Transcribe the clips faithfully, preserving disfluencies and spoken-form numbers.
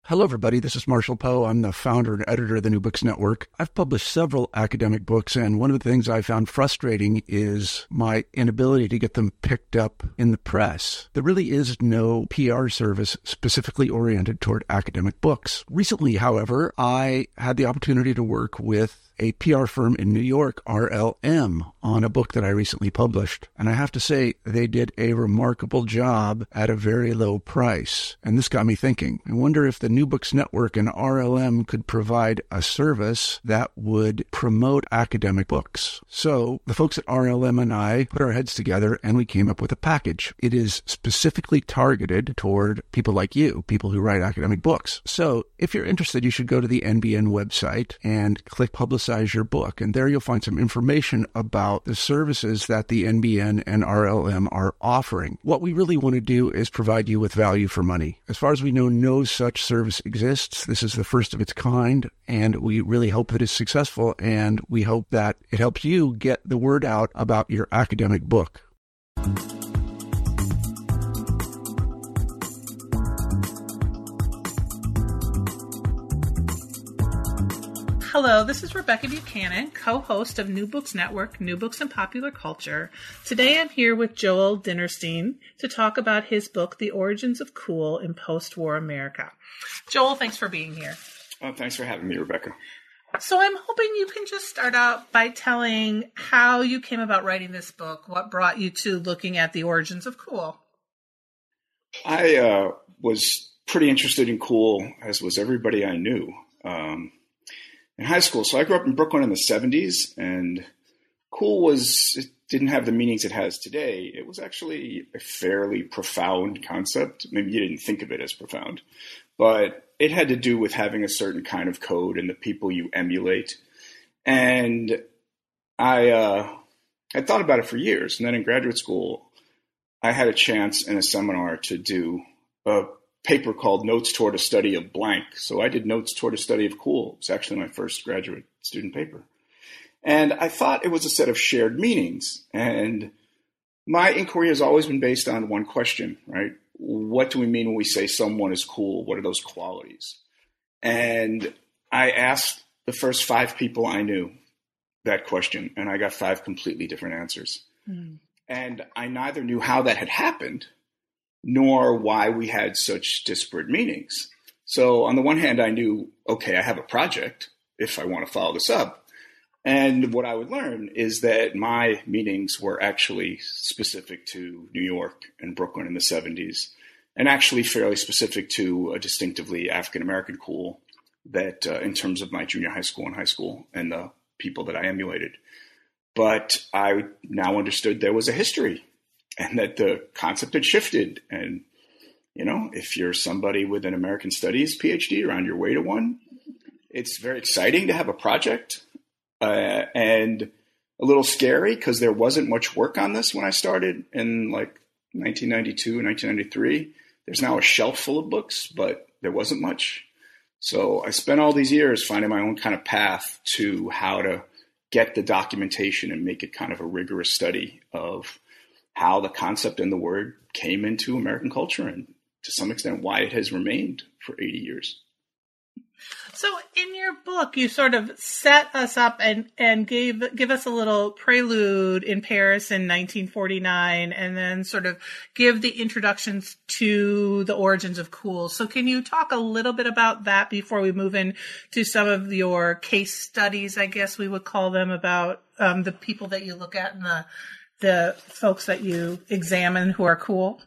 Hello, everybody. This is Marshall Poe. I'm the founder and editor of the New Books Network. I've published several academic books, and one of the things I found frustrating is my inability to get them picked up in the press. There really is no P R service specifically oriented toward academic books. Recently, however, I had the opportunity to work with a P R firm in New York, R L M, on a book that I recently published. And I have to say, they did a remarkable job at a very low price. And this got me thinking. I wonder if the New Books Network and R L M could provide a service that would promote academic books. So the folks at R L M and I put our heads together and we came up with a package. It is specifically targeted toward people like you, people who write academic books. So if you're interested, you should go to the N B N website and click Publicize your book. And there you'll find some information about the services that the N B N and R L M are offering. What we really want to do is provide you with value for money. As far as we know, no such service exists. This is the first of its kind, and we really hope that it's successful, and we hope that it helps you get the word out about your academic book. Hello, this is Rebecca Buchanan, co-host of New Books Network, New Books and Popular Culture. Today I'm here with Joel Dinerstein to talk about his book, The Origins of Cool in Post-War America. Joel, thanks for being here. Oh, thanks for having me, Rebecca. So I'm hoping you can just start out by telling how you came about writing this book, what brought you to looking at the origins of cool. I uh, was pretty interested in cool, as was everybody I knew. Um, In high school. So I grew up in Brooklyn in the seventies, and cool was, it didn't have the meanings it has today. It was actually a fairly profound concept. Maybe you didn't think of it as profound, but it had to do with having a certain kind of code and the people you emulate. And I uh, had thought about it for years. And then in graduate school, I had a chance in a seminar to do a paper called Notes Toward a Study of Blank. So I did Notes Toward a Study of Cool. It's actually my first graduate student paper. And I thought it was a set of shared meanings. And my inquiry has always been based on one question, right? What do we mean when we say someone is cool? What are those qualities? And I asked the first five people I knew that question, and I got five completely different answers. Mm. And I neither knew how that had happened, nor why we had such disparate meanings. So on the one hand, I knew, okay, I have a project if I want to follow this up. And what I would learn is that my meanings were actually specific to New York and Brooklyn in the seventies, and actually fairly specific to a distinctively African-American cool that uh, in terms of my junior high school and high school and the people that I emulated. But I now understood there was a history, and that the concept had shifted. And, you know, if you're somebody with an American Studies P H D or on your way to one, it's very exciting to have a project uh, and a little scary because there wasn't much work on this when I started in like nineteen ninety-two, nineteen ninety-three. There's now a shelf full of books, but there wasn't much. So I spent all these years finding my own kind of path to how to get the documentation and make it kind of a rigorous study of how the concept and the word came into American culture, and to some extent why it has remained for eighty years. So in your book, you sort of set us up and, and gave give us a little prelude in Paris in nineteen forty-nine, and then sort of give the introductions to the origins of cool. So can you talk a little bit about that before we move in to some of your case studies, I guess we would call them, about um, the people that you look at and the the folks that you examine who are cool?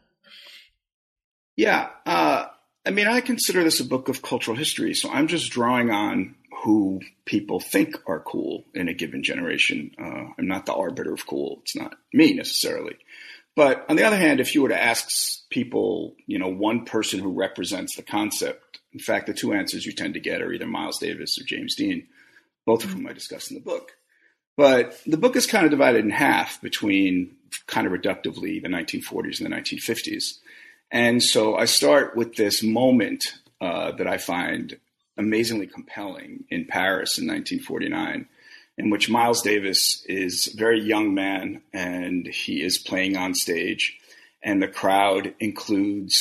Yeah. Uh, I mean, I consider this a book of cultural history, so I'm just drawing on who people think are cool in a given generation. Uh, I'm not the arbiter of cool. It's not me necessarily. But on the other hand, if you were to ask people, you know, one person who represents the concept, in fact, the two answers you tend to get are either Miles Davis or James Dean, both of whom I discuss in the book. But the book is kind of divided in half between kind of reductively the nineteen forties and the nineteen fifties. And so I start with this moment uh, that I find amazingly compelling in Paris in nineteen forty-nine, in which Miles Davis is a very young man and he is playing on stage, and the crowd includes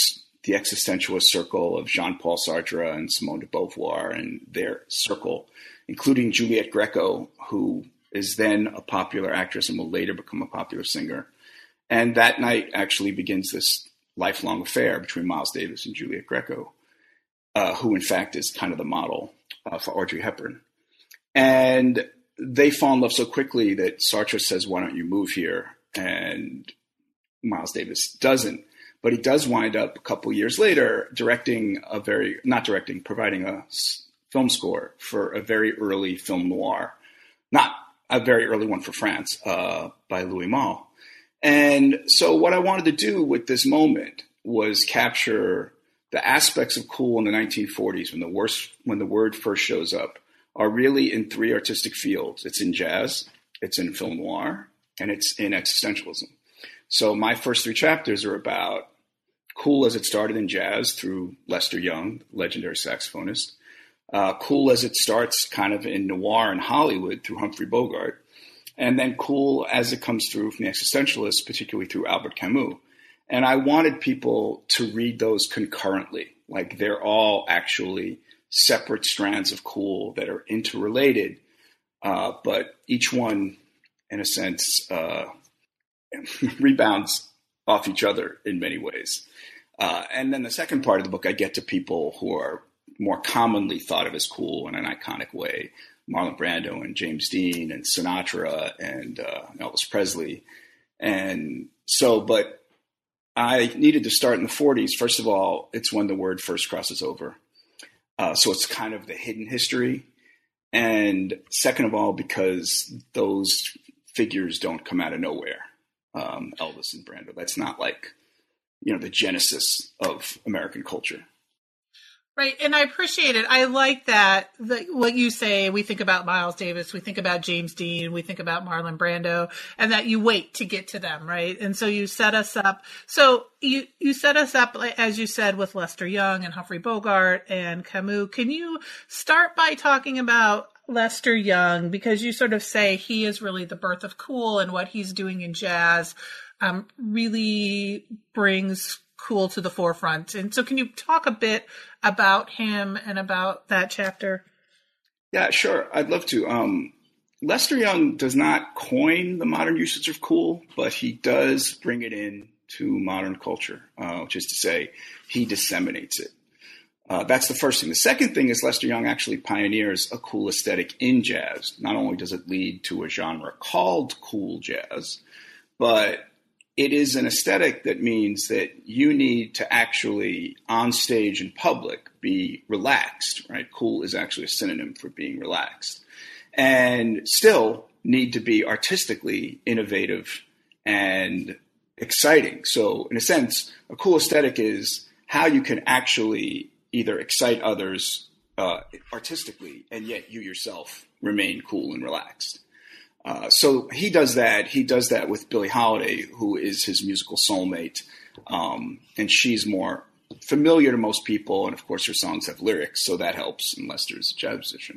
the existentialist circle of Jean-Paul Sartre and Simone de Beauvoir and their circle, including Juliette Greco, who is then a popular actress and will later become a popular singer. And that night actually begins this lifelong affair between Miles Davis and Juliette Greco, uh, who in fact is kind of the model uh, for Audrey Hepburn. And they fall in love so quickly that Sartre says, why don't you move here? And Miles Davis doesn't. But he does wind up a couple years later directing a very, not directing, providing a film score for a very early film noir, not a very early one for France, uh, by Louis Malle. And so what I wanted to do with this moment was capture the aspects of cool in the nineteen forties when the worst, when the word first shows up are really in three artistic fields. It's in jazz, it's in film noir, and it's in existentialism. So my first three chapters are about cool as it started in jazz through Lester Young, legendary saxophonist. Uh, cool as it starts kind of in noir and Hollywood through Humphrey Bogart. And then cool as it comes through from the existentialists, particularly through Albert Camus. And I wanted people to read those concurrently. Like they're all actually separate strands of cool that are interrelated. Uh, but each one, in a sense, uh, rebounds off each other in many ways. Uh, and then the second part of the book, I get to people who are more commonly thought of as cool in an iconic way. Marlon Brando and James Dean and Sinatra and uh, Elvis Presley. And so, but I needed to start in the forties. First of all, it's when the word first crosses over. Uh, so it's kind of the hidden history. And second of all, because those figures don't come out of nowhere. Um, Elvis and Brando. That's not like, you know, the genesis of American culture. Right. And I appreciate it. I like that, the, what you say, we think about Miles Davis, we think about James Dean, we think about Marlon Brando, and that you wait to get to them, right? And so you set us up. So you, you set us up, as you said, with Lester Young and Humphrey Bogart and Camus. Can you start by talking about Lester Young, because you sort of say he is really the birth of cool, and what he's doing in jazz um, really brings cool to the forefront. And so can you talk a bit about him and about that chapter? Yeah, sure. I'd love to. Um, Lester Young does not coin the modern usage of cool, but he does bring it in to modern culture, uh, which is to say he disseminates it. Uh, that's the first thing. The second thing is Lester Young actually pioneers a cool aesthetic in jazz. Not only does it lead to a genre called cool jazz, but it is an aesthetic that means that you need to actually, on stage in public, be relaxed, right? Cool is actually a synonym for being relaxed. And still need to be artistically innovative and exciting. So in a sense, a cool aesthetic is how you can actually either excite others uh, artistically, and yet you yourself remain cool and relaxed. Uh, so he does that. He does that with Billie Holiday, who is his musical soulmate. Um, and she's more familiar to most people. And of course, her songs have lyrics, so that helps in Lester's jazz musician.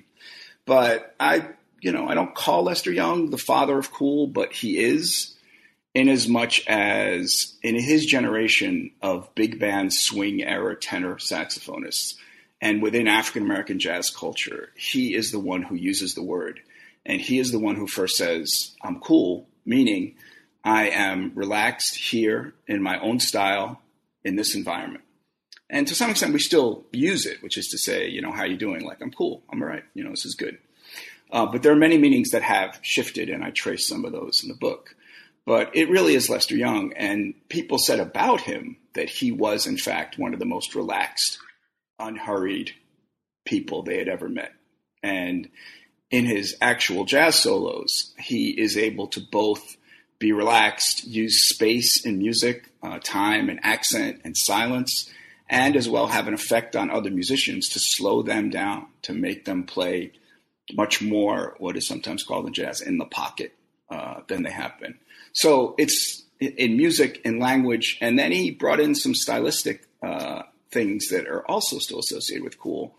But I, you know, I don't call Lester Young the father of cool, but he is, in as much as in his generation of big band swing era tenor saxophonists and within African-American jazz culture, he is the one who uses the word. And he is the one who first says, I'm cool, meaning I am relaxed here in my own style in this environment. And to some extent, we still use it, which is to say, you know, how you doing? Like, I'm cool. I'm all right. You know, this is good. Uh, but there are many meanings that have shifted, and I trace some of those in the book. But it really is Lester Young. And people said about him that he was, in fact, one of the most relaxed, unhurried people they had ever met. And in his actual jazz solos, he is able to both be relaxed, use space in music, uh, time and accent and silence, and as well have an effect on other musicians to slow them down, to make them play much more what is sometimes called in jazz in the pocket uh, than they have been. So it's in music, in language, and then he brought in some stylistic uh, things that are also still associated with cool.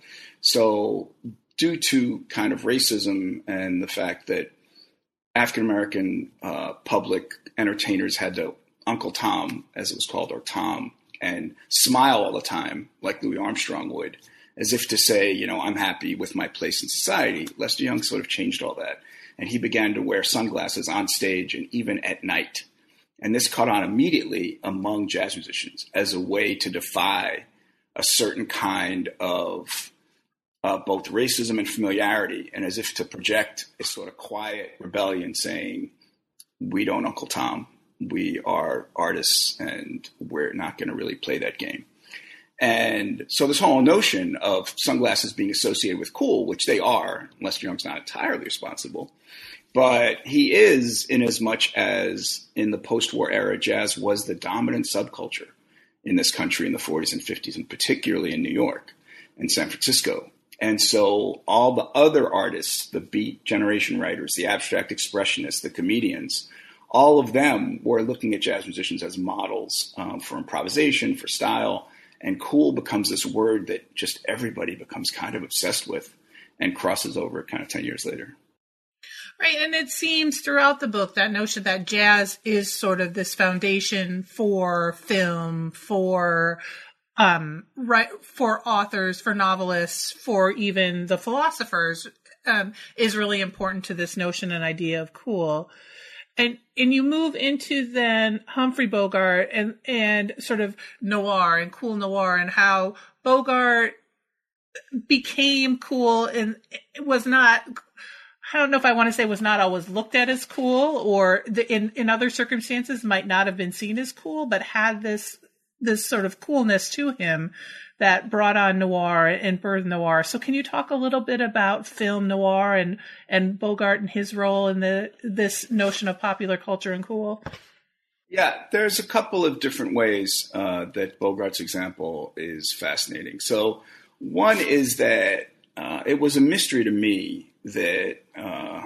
So due to kind of racism and the fact that African-American uh, public entertainers had to Uncle Tom, as it was called, or Tom, and smile all the time like Louis Armstrong would, as if to say, you know, I'm happy with my place in society. Lester Young sort of changed all that. And he began to wear sunglasses on stage and even at night. And this caught on immediately among jazz musicians as a way to defy a certain kind of uh, both racism and familiarity, and as if to project a sort of quiet rebellion saying, we don't Uncle Tom. We are artists and we're not going to really play that game. And so this whole notion of sunglasses being associated with cool, which they are, Lester Young's not entirely responsible, but he is, in as much as in the post-war era, jazz was the dominant subculture in this country in the forties and fifties, and particularly in New York and San Francisco. And so all the other artists, the beat generation writers, the abstract expressionists, the comedians, all of them were looking at jazz musicians as models um, for improvisation, for style. And cool becomes this word that just everybody becomes kind of obsessed with and crosses over kind of ten years later. Right. And it seems throughout the book, that notion that jazz is sort of this foundation for film, for um, right, for authors, for novelists, for even the philosophers, um, is really important to this notion and idea of cool. And and you move into then Humphrey Bogart and, and sort of noir and cool noir, and how Bogart became cool and it was not, I don't know if I want to say was not always looked at as cool, or the, in, in other circumstances might not have been seen as cool, but had this this sort of coolness to him that brought on noir and birthed noir. So can you talk a little bit about film noir and, and Bogart and his role in the this notion of popular culture and cool? Yeah, there's a couple of different ways uh, that Bogart's example is fascinating. So one is that uh, it was a mystery to me that uh,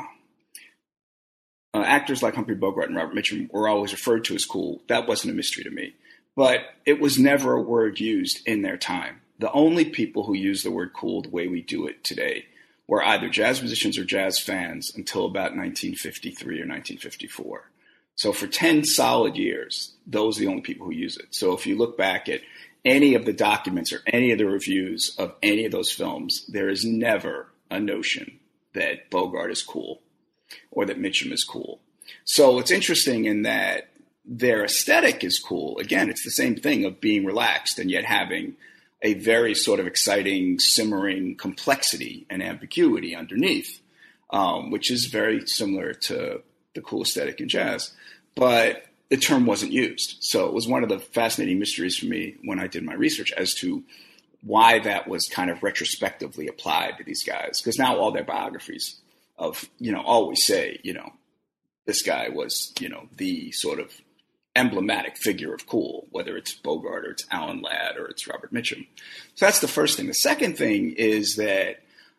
uh, actors like Humphrey Bogart and Robert Mitchum were always referred to as cool. That wasn't a mystery to me. But it was never a word used in their time. The only people who used the word cool the way we do it today were either jazz musicians or jazz fans until about nineteen fifty-three or nineteen fifty-four. So for ten solid years, those are the only people who use it. So if you look back at any of the documents or any of the reviews of any of those films, there is never a notion that Bogart is cool or that Mitchum is cool. So it's interesting in that their aesthetic is cool. Again, it's the same thing of being relaxed and yet having a very sort of exciting, simmering complexity and ambiguity underneath, um, which is very similar to the cool aesthetic in jazz. But the term wasn't used. So it was one of the fascinating mysteries for me when I did my research as to why that was kind of retrospectively applied to these guys. Because now all their biographies of, you know, always say, you know, this guy was, you know, the sort of emblematic figure of cool, whether it's Bogart or it's Alan Ladd or it's Robert Mitchum. So that's the first thing. The second thing is that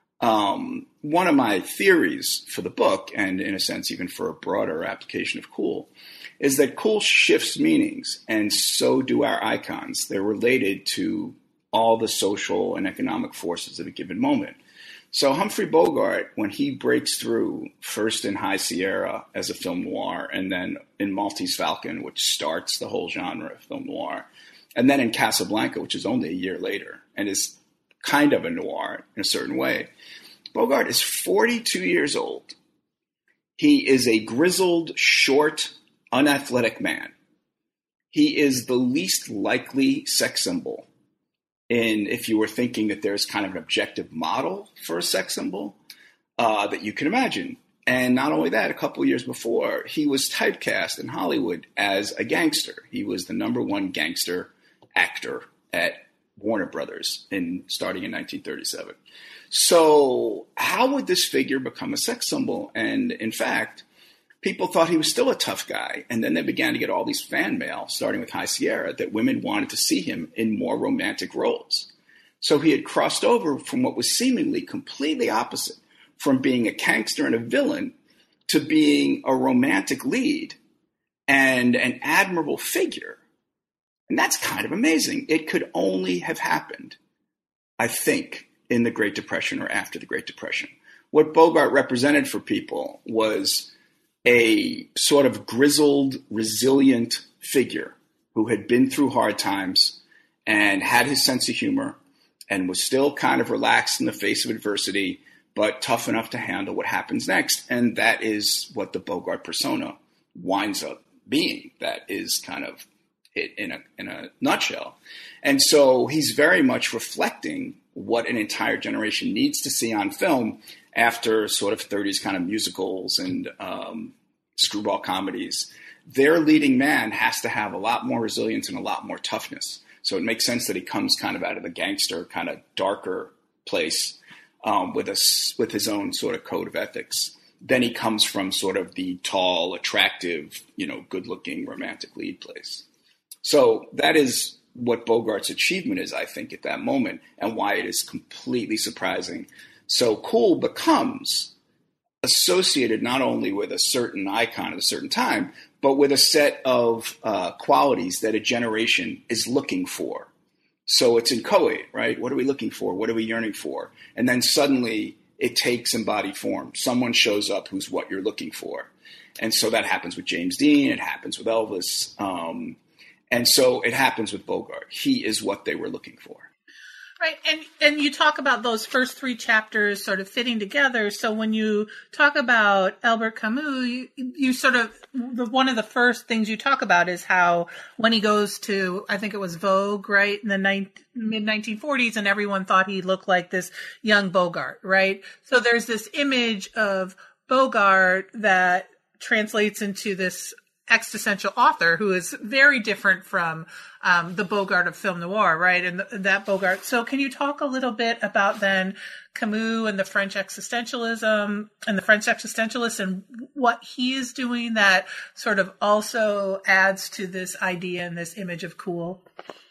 um, one of my theories for the book, and in a sense even for a broader application of cool, is that cool shifts meanings, and so do our icons. They're related to all the social and economic forces of a given moment. So Humphrey Bogart, when he breaks through first in High Sierra as a film noir, and then in Maltese Falcon, which starts the whole genre of film noir, and then in Casablanca, which is only a year later and is kind of a noir in a certain way, Bogart is forty-two years old. He is a grizzled, short, unathletic man. He is the least likely sex symbol. And if you were thinking that there's kind of an objective model for a sex symbol uh, that you can imagine. And not only that, a couple of years before, he was typecast in Hollywood as a gangster. He was the number one gangster actor at Warner Brothers in starting in nineteen thirty-seven. So how would this figure become a sex symbol? And in fact, people thought he was still a tough guy. And then they began to get all these fan mail, starting with High Sierra, that women wanted to see him in more romantic roles. So he had crossed over from what was seemingly completely opposite, from being a gangster and a villain to being a romantic lead and an admirable figure. And that's kind of amazing. It could only have happened, I think, in the Great Depression or after the Great Depression. What Bogart represented for people was a sort of grizzled, resilient figure who had been through hard times, and had his sense of humor and was still kind of relaxed in the face of adversity, but tough enough to handle what happens next. And that is what the Bogart persona winds up being. That is kind of it in a in a nutshell. And so he's very much reflecting what an entire generation needs to see on film after sort of thirties kind of musicals and um, screwball comedies. Their leading man has to have a lot more resilience and a lot more toughness. So it makes sense that he comes kind of out of the gangster kind of darker place um, with a, with his own sort of code of ethics. Then he comes from sort of the tall, attractive, you know, good-looking romantic lead place. So that is what Bogart's achievement is, I think, at that moment, and why it is completely surprising. So Cool becomes associated not only with a certain icon at a certain time, but with a set of uh, qualities that a generation is looking for. So it's inchoate, right? What are we looking for? What are we yearning for? And then suddenly it takes embodied form. Someone shows up who's what you're looking for. And so that happens with James Dean. It happens with Elvis. Um, and so it happens with Bogart. He is what they were looking for. Right. And and you talk about those first three chapters sort of fitting together. So when you talk about Albert Camus, you, you sort of, the, one of the first things you talk about is how when he goes to, I think it was Vogue, right, in the mid nineteen forties, and everyone thought he looked like this young Bogart, right? So there's this image of Bogart that translates into this existential author who is very different from um, the Bogart of film noir, right? And th- that Bogart. So can you talk a little bit about then Camus and the French existentialism and the French existentialists and what he is doing that sort of also adds to this idea and this image of cool?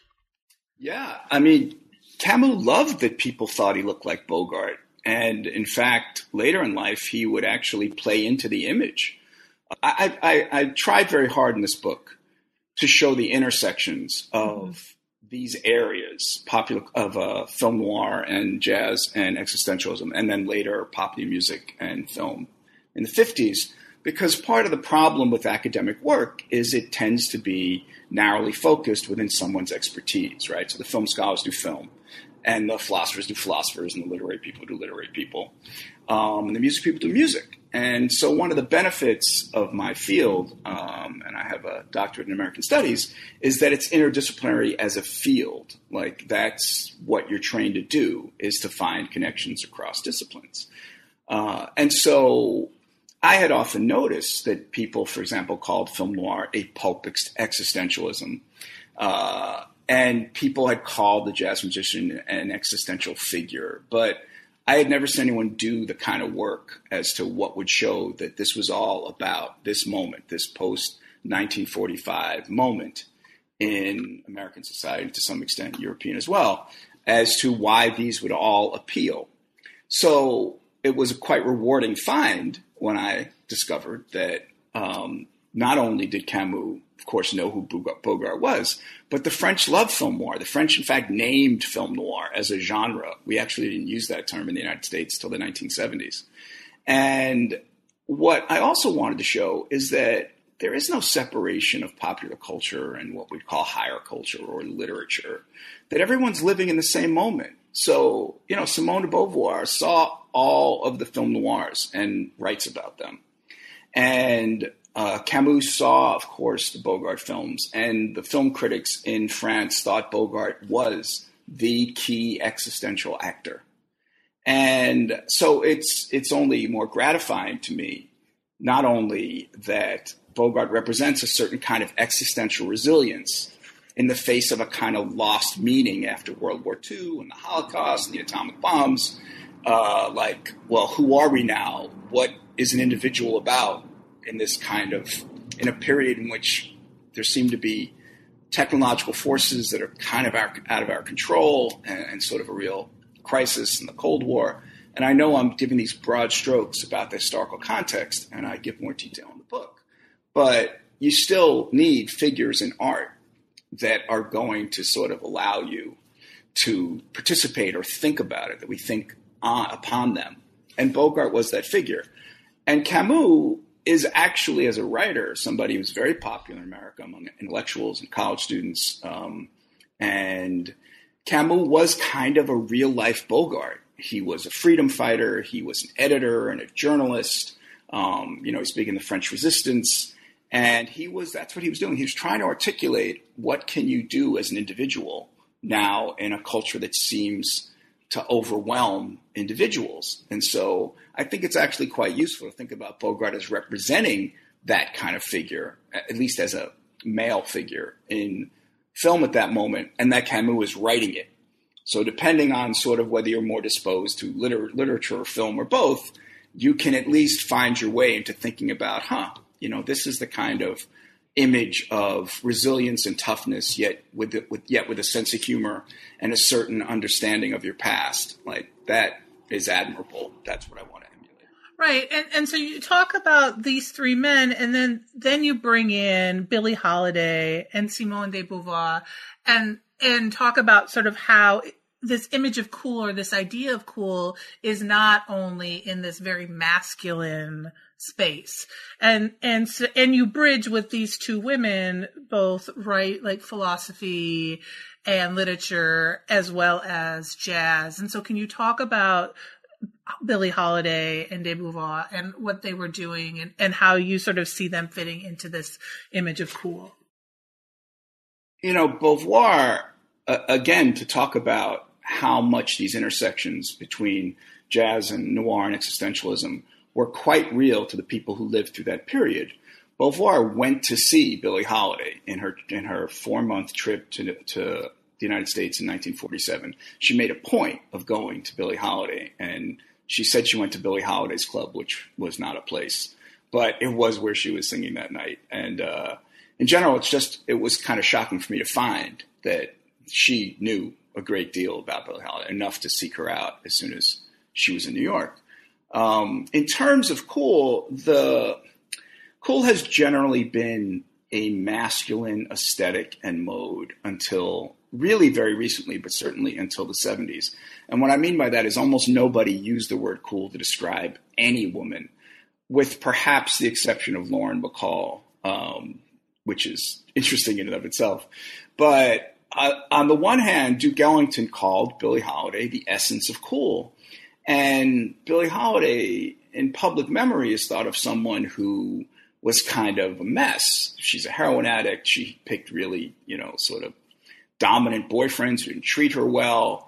Yeah. I mean, Camus loved that people thought he looked like Bogart. And in fact, later in life, he would actually play into the image. I, I, I tried very hard in this book to show the intersections of mm-hmm. these areas popular of uh, film noir and jazz and existentialism, and then later popular music and film in the fifties, because part of the problem with academic work is it tends to be narrowly focused within someone's expertise, right? So the film scholars do film, and the philosophers do philosophers, and the literary people do literary people, um, and the music people do music. And so one of the benefits of my field, um, and I have a doctorate in American Studies, is that it's interdisciplinary as a field. Like that's what you're trained to do, is to find connections across disciplines. Uh, and so I had often noticed that people, for example, called film noir a pulp ex- existentialism. Uh, and people had called the jazz musician an existential figure. But I had never seen anyone do the kind of work as to what would show that this was all about this moment, this post nineteen forty-five moment in American society, to some extent European as well, as to why these would all appeal. So it was a quite rewarding find when I discovered that um, not only did Camus, of course, know who Bogart was, but the French loved film noir. The French, in fact, named film noir as a genre. We actually didn't use that term in the United States till the nineteen seventies. And what I also wanted to show is that there is no separation of popular culture and what we'd call higher culture or literature, that everyone's living in the same moment. So, you know, Simone de Beauvoir saw all of the film noirs and writes about them. And Uh, Camus saw, of course, the Bogart films, and the film critics in France thought Bogart was the key existential actor. And so it's it's only more gratifying to me, not only that Bogart represents a certain kind of existential resilience in the face of a kind of lost meaning after World War Two and the Holocaust and the atomic bombs, uh, like, well, who are we now? What is an individual about? In this kind of, in a period in which there seem to be technological forces that are kind of our, out of our control and, and sort of a real crisis in the Cold War. And I know I'm giving these broad strokes about the historical context, and I give more detail in the book. But you still need figures in art that are going to sort of allow you to participate or think about it, that we think on, upon them. And Bogart was that figure. And Camus is actually, as a writer, somebody who's very popular in America among intellectuals and college students um, And Camus was kind of a real-life Bogart. He was a freedom fighter. He was an editor and a journalist. Um, you know, he's big in the French Resistance. And he was, that's what he was doing. He was trying to articulate what can you do as an individual now in a culture that seems to overwhelm individuals. And so I think it's actually quite useful to think about Bogart as representing that kind of figure, at least as a male figure in film at that moment, and that Camus was writing it. So depending on sort of whether you're more disposed to liter- literature or film or both, you can at least find your way into thinking about, huh, you know, this is the kind of image of resilience and toughness, yet with, the, with yet with a sense of humor and a certain understanding of your past. Like, that is admirable. That's what I want to emulate. Right. And and so you talk about these three men, and then then you bring in Billie Holiday and Simone de Beauvoir, and and talk about sort of how this image of cool, or this idea of cool, is not only in this very masculine space. And and so, and you bridge with these two women, both write like philosophy and literature as well as jazz. And so can you talk about Billie Holiday and de Beauvoir and what they were doing, and, and how you sort of see them fitting into this image of cool? You know, Beauvoir, uh, again, to talk about how much these intersections between jazz and noir and existentialism were quite real to the people who lived through that period. Beauvoir went to see Billie Holiday in her in her four-month trip to, to the United States in nineteen forty-seven. She made a point of going to Billie Holiday, and she said she went to Billie Holiday's club, which was not a place, but it was where she was singing that night. And uh, in general, it's just, it was kind of shocking for me to find that she knew a great deal about Billie Holiday, enough to seek her out as soon as she was in New York. Um, in terms of cool, the cool has generally been a masculine aesthetic and mode until really very recently, but certainly until the seventies. And what I mean by that is almost nobody used the word cool to describe any woman, with perhaps the exception of Lauren Bacall, um, which is interesting in and of itself. But uh, on the one hand, Duke Ellington called Billie Holiday the essence of cool. And Billie Holiday, in public memory, is thought of someone who was kind of a mess. She's a heroin addict. She picked really, you know, sort of dominant boyfriends who didn't treat her well.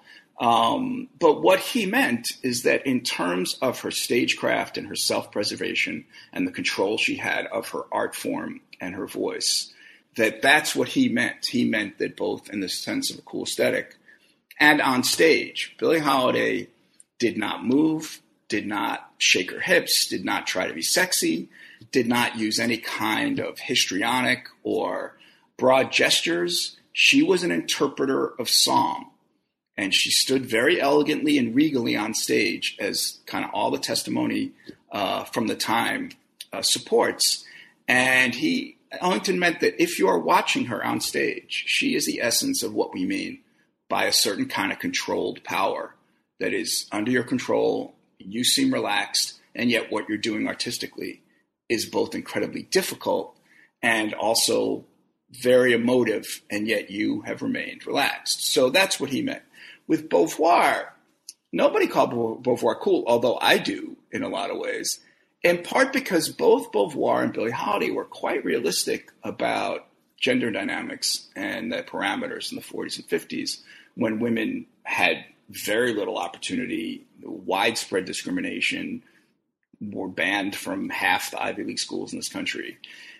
Um, but what he meant is that in terms of her stagecraft and her self-preservation and the control she had of her art form and her voice, that that's what he meant. He meant that both in the sense of a cool aesthetic and on stage, Billie Holiday did not move, did not shake her hips, did not try to be sexy, did not use any kind of histrionic or broad gestures. She was an interpreter of song, and she stood very elegantly and regally on stage, as kind of all the testimony uh, from the time uh, supports. And he, Ellington meant that if you are watching her on stage, she is the essence of what we mean by a certain kind of controlled power that is under your control. You seem relaxed, and yet what you're doing artistically is both incredibly difficult and also very emotive, and yet you have remained relaxed. So that's what he meant. With Beauvoir, nobody called Beauvoir cool, although I do in a lot of ways, in part because both Beauvoir and Billie Holiday were quite realistic about gender dynamics and the parameters in the forties and fifties, when women had very little opportunity, widespread discrimination, were banned from half the Ivy League schools in this country.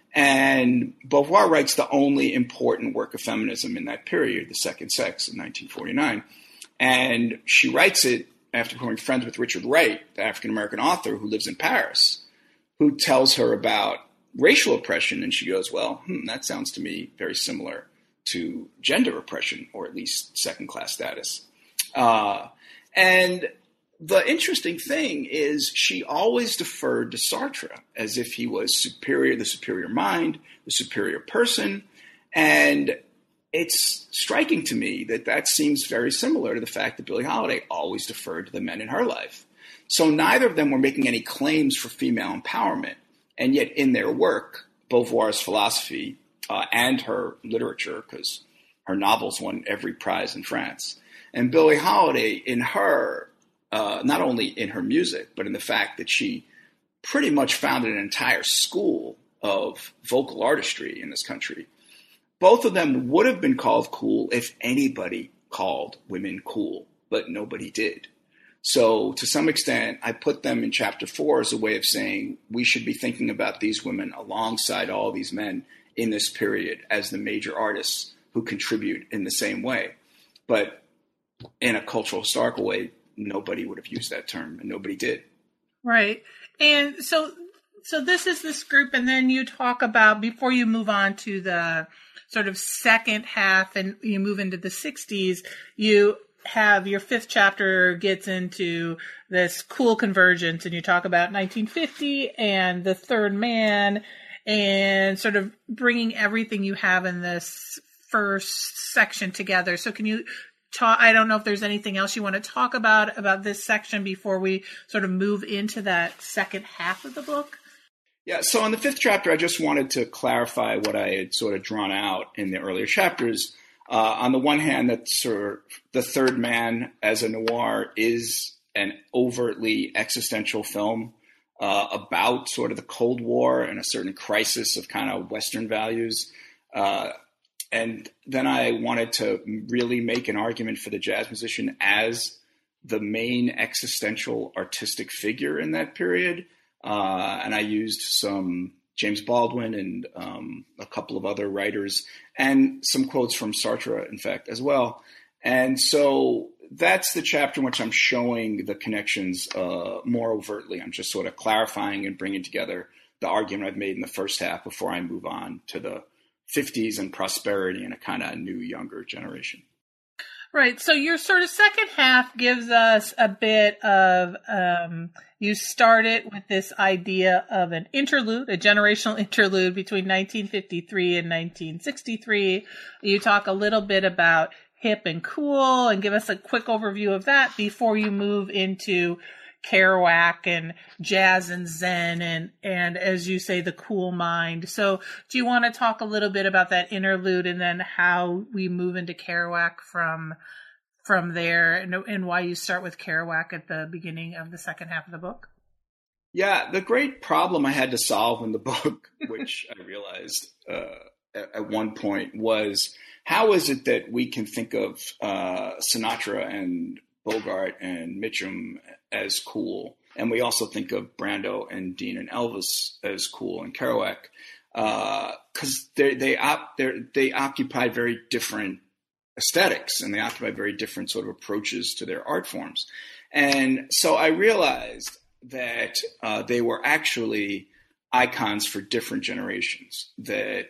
And Beauvoir writes the only important work of feminism in that period, The Second Sex, in nineteen forty-nine. And she writes it after becoming friends with Richard Wright, the African-American author who lives in Paris, who tells her about racial oppression. And she goes, well, hmm, that sounds to me very similar to gender oppression, or at least second-class status. Uh, and the interesting thing is she always deferred to Sartre as if he was superior, the superior mind, the superior person. And it's striking to me that that seems very similar to the fact that Billie Holiday always deferred to the men in her life. So neither of them were making any claims for female empowerment. And yet in their work, Beauvoir's philosophy uh, and her literature, because her novels won every prize in France. And Billie Holiday, in her, uh, not only in her music, but in the fact that she pretty much founded an entire school of vocal artistry in this country. Both of them would have been called cool if anybody called women cool, but nobody did. So to some extent, I put them in chapter four as a way of saying we should be thinking about these women alongside all these men in this period as the major artists who contribute in the same way. But in a cultural historical way, nobody would have used that term, and nobody did. Right. And so so this is this group, and then you talk about, before you move on to the sort of second half and you move into the sixties, you have your fifth chapter gets into this cool convergence, and you talk about nineteen fifty and the third man, and sort of bringing everything you have in this first section together. So can you talk, I don't know if there's anything else you want to talk about, about this section before we sort of move into that second half of the book? Yeah, so in the fifth chapter, I just wanted to clarify what I had sort of drawn out in the earlier chapters. Uh, on the one hand, that sort of The Third Man as a noir is an overtly existential film uh, about sort of the Cold War and a certain crisis of kind of Western values. Uh, and then I wanted to really make an argument for the jazz musician as the main existential artistic figure in that period. Uh, and I used some James Baldwin and um, a couple of other writers and some quotes from Sartre, in fact, as well. And so that's the chapter in which I'm showing the connections uh, more overtly. I'm just sort of clarifying and bringing together the argument I've made in the first half before I move on to the fifties and prosperity and a kind of new, younger generation. Right. So your sort of second half gives us a bit of, um, you start it with this idea of an interlude, a generational interlude between nineteen fifty-three and nineteen sixty-three. You talk a little bit about hip and cool and give us a quick overview of that before you move into Kerouac and jazz and Zen and, and as you say, the cool mind. So do you want to talk a little bit about that interlude and then how we move into Kerouac from, from there, and, and why you start with Kerouac at the beginning of the second half of the book? Yeah, the great problem I had to solve in the book, which I realized uh, at, at one point, was how is it that we can think of uh, Sinatra and Bogart and Mitchum as cool, and we also think of Brando and Dean and Elvis as cool, and Kerouac, because uh, they they op- they occupy very different aesthetics, and they occupy very different sort of approaches to their art forms. And so I realized that uh, they were actually icons for different generations. That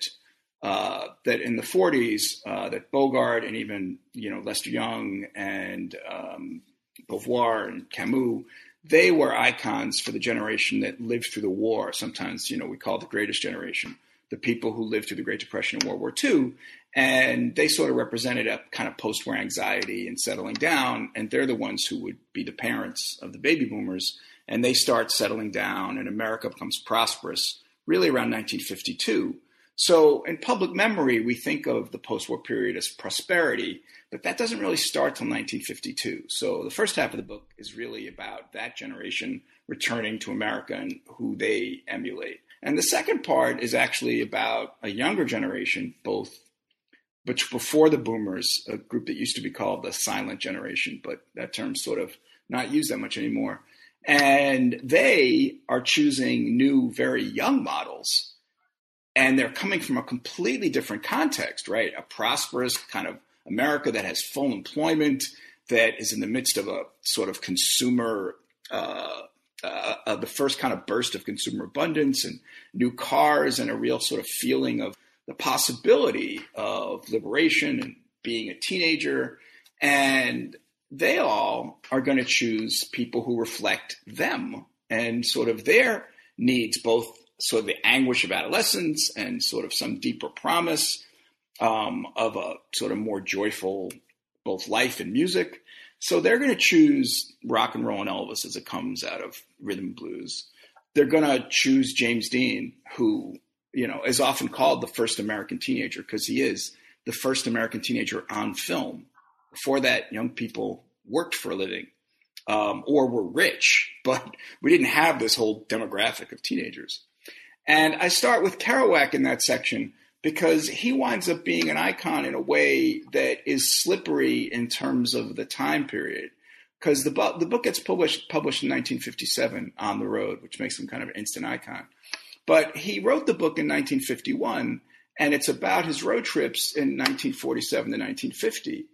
uh, that in the forties, uh, that Bogart and even you know Lester Young and um, Beauvoir and Camus, they were icons for the generation that lived through the war. Sometimes, you know, we call it the greatest generation, the people who lived through the Great Depression and World War Two. And they sort of represented a kind of post-war anxiety and settling down. And they're the ones who would be the parents of the baby boomers. And they start settling down and America becomes prosperous really around nineteen fifty-two. So in public memory, we think of the post-war period as prosperity, but that doesn't really start till nineteen fifty-two. So the first half of the book is really about that generation returning to America and who they emulate. And the second part is actually about a younger generation, both but before the boomers, a group that used to be called the silent generation, but that term's sort of not used that much anymore. And they are choosing new, very young models. And they're coming from a completely different context, right? A prosperous kind of America that has full employment, that is in the midst of a sort of consumer, uh, uh, uh, the first kind of burst of consumer abundance and new cars and a real sort of feeling of the possibility of liberation and being a teenager. And they all are going to choose people who reflect them and sort of their needs, both sort of the anguish of adolescence and sort of some deeper promise um, of a sort of more joyful both life and music. So they're going to choose rock and roll and Elvis as it comes out of rhythm and blues. They're going to choose James Dean, who, you know, is often called the first American teenager because he is the first American teenager on film. Before that, young people worked for a living um, or were rich, but we didn't have this whole demographic of teenagers. And I start with Kerouac in that section because he winds up being an icon in a way that is slippery in terms of the time period. Because the, bu- the book gets published published in nineteen fifty-seven, On the Road, which makes him kind of an instant icon. But he wrote the book in nineteen fifty-one, and it's about his road trips in nineteen forty-seven to nineteen fifty.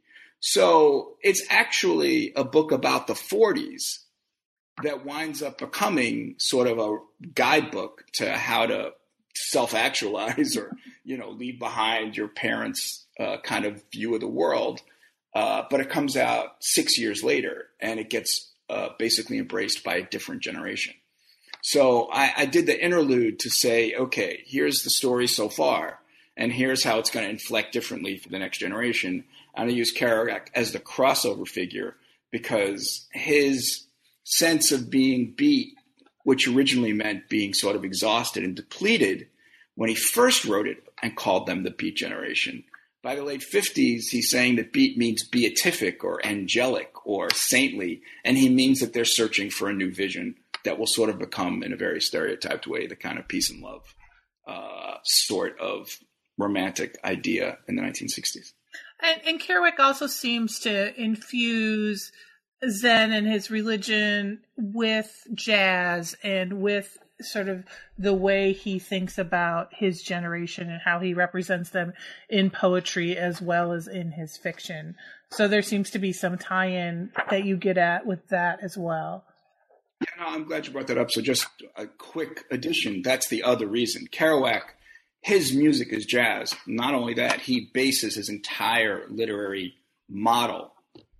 So it's actually a book about the forties that winds up becoming sort of a guidebook to how to self-actualize or, you know, leave behind your parents' uh, kind of view of the world. Uh, but it comes out six years later, and it gets uh, basically embraced by a different generation. So I, I did the interlude to say, okay, here's the story so far, and here's how it's going to inflect differently for the next generation. I'm going to use Kerouac as the crossover figure because his sense of being beat, which originally meant being sort of exhausted and depleted, when he first wrote it and called them the Beat Generation. By the late fifties, he's saying that beat means beatific or angelic or saintly, and he means that they're searching for a new vision that will sort of become, in a very stereotyped way, the kind of peace and love uh, sort of romantic idea in the nineteen sixties. And, and Kerouac also seems to infuse Zen and his religion with jazz and with sort of the way he thinks about his generation and how he represents them in poetry as well as in his fiction. So there seems to be some tie-in that you get at with that as well. Yeah, no, I'm glad you brought that up. So just a quick addition. That's the other reason. Kerouac, his music is jazz. Not only that, he bases his entire literary model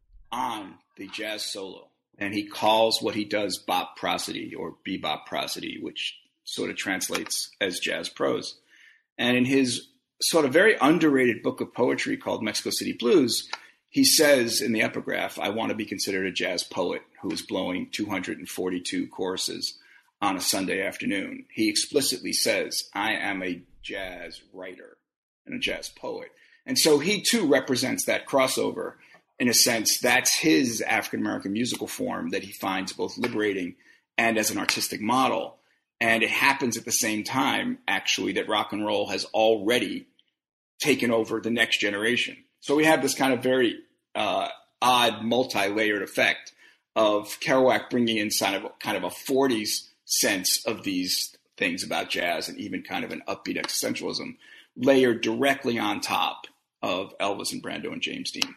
on the jazz solo. And he calls what he does bop prosody or bebop prosody, which sort of translates as jazz prose. And in his sort of very underrated book of poetry called Mexico City Blues, he says in the epigraph, I want to be considered a jazz poet who is blowing two hundred forty-two choruses on a Sunday afternoon. He explicitly says, I am a jazz writer and a jazz poet. And so he too represents that crossover. In a sense, that's his African-American musical form that he finds both liberating and as an artistic model. And it happens at the same time, actually, that rock and roll has already taken over the next generation. So we have this kind of very uh, odd, multi-layered effect of Kerouac bringing in kind of, kind of a forties sense of these things about jazz and even kind of an upbeat existentialism layered directly on top of Elvis and Brando and James Dean.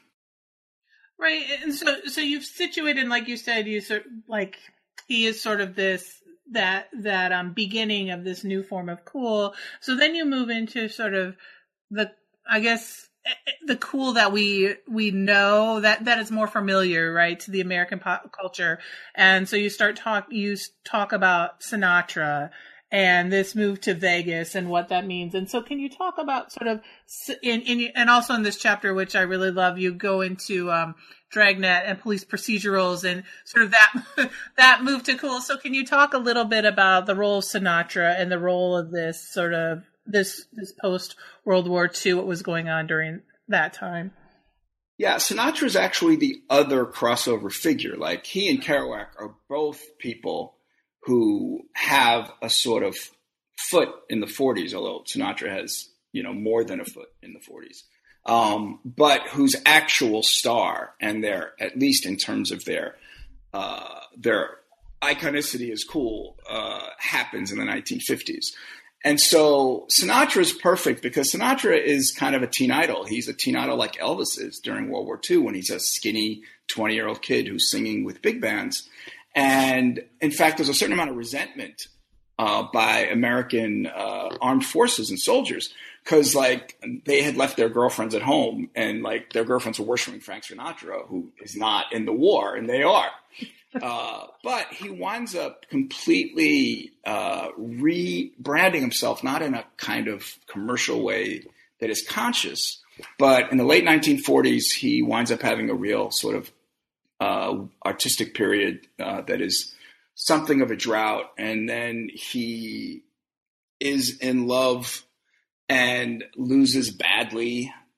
Right, and so so you've situated, like you said, you sort like he is sort of this that that um beginning of this new form of cool. So then you move into sort of the, I guess, the cool that we we know that that is more familiar, right, to the American pop culture. And so you start talk you talk about Sinatra and this move to Vegas and what that means. And so can you talk about sort of, in, in and also in this chapter, which I really love, you go into um, Dragnet and police procedurals and sort of that that move to cool. So can you talk a little bit about the role of Sinatra and the role of this sort of, this, this post-World War Two, what was going on during that time? Yeah, Sinatra is actually the other crossover figure. Like, he and Kerouac are both people who have a sort of foot in the forties, although Sinatra has, you know, more than a foot in the forties, um, but whose actual star and their, at least in terms of their, uh, their iconicity as cool, uh, happens in the nineteen fifties. And so Sinatra is perfect because Sinatra is kind of a teen idol. He's a teen idol like Elvis is during World War Two when he's a skinny twenty-year-old kid who's singing with big bands. And in fact, there's a certain amount of resentment uh, by American uh, armed forces and soldiers because, like, they had left their girlfriends at home and, like, their girlfriends were worshiping Frank Sinatra, who is not in the war, and they are. Uh, but he winds up completely uh, rebranding himself, not in a kind of commercial way that is conscious, but in the late nineteen forties, he winds up having a real sort of Uh, artistic period uh, that is something of a drought. And then he is in love and loses badly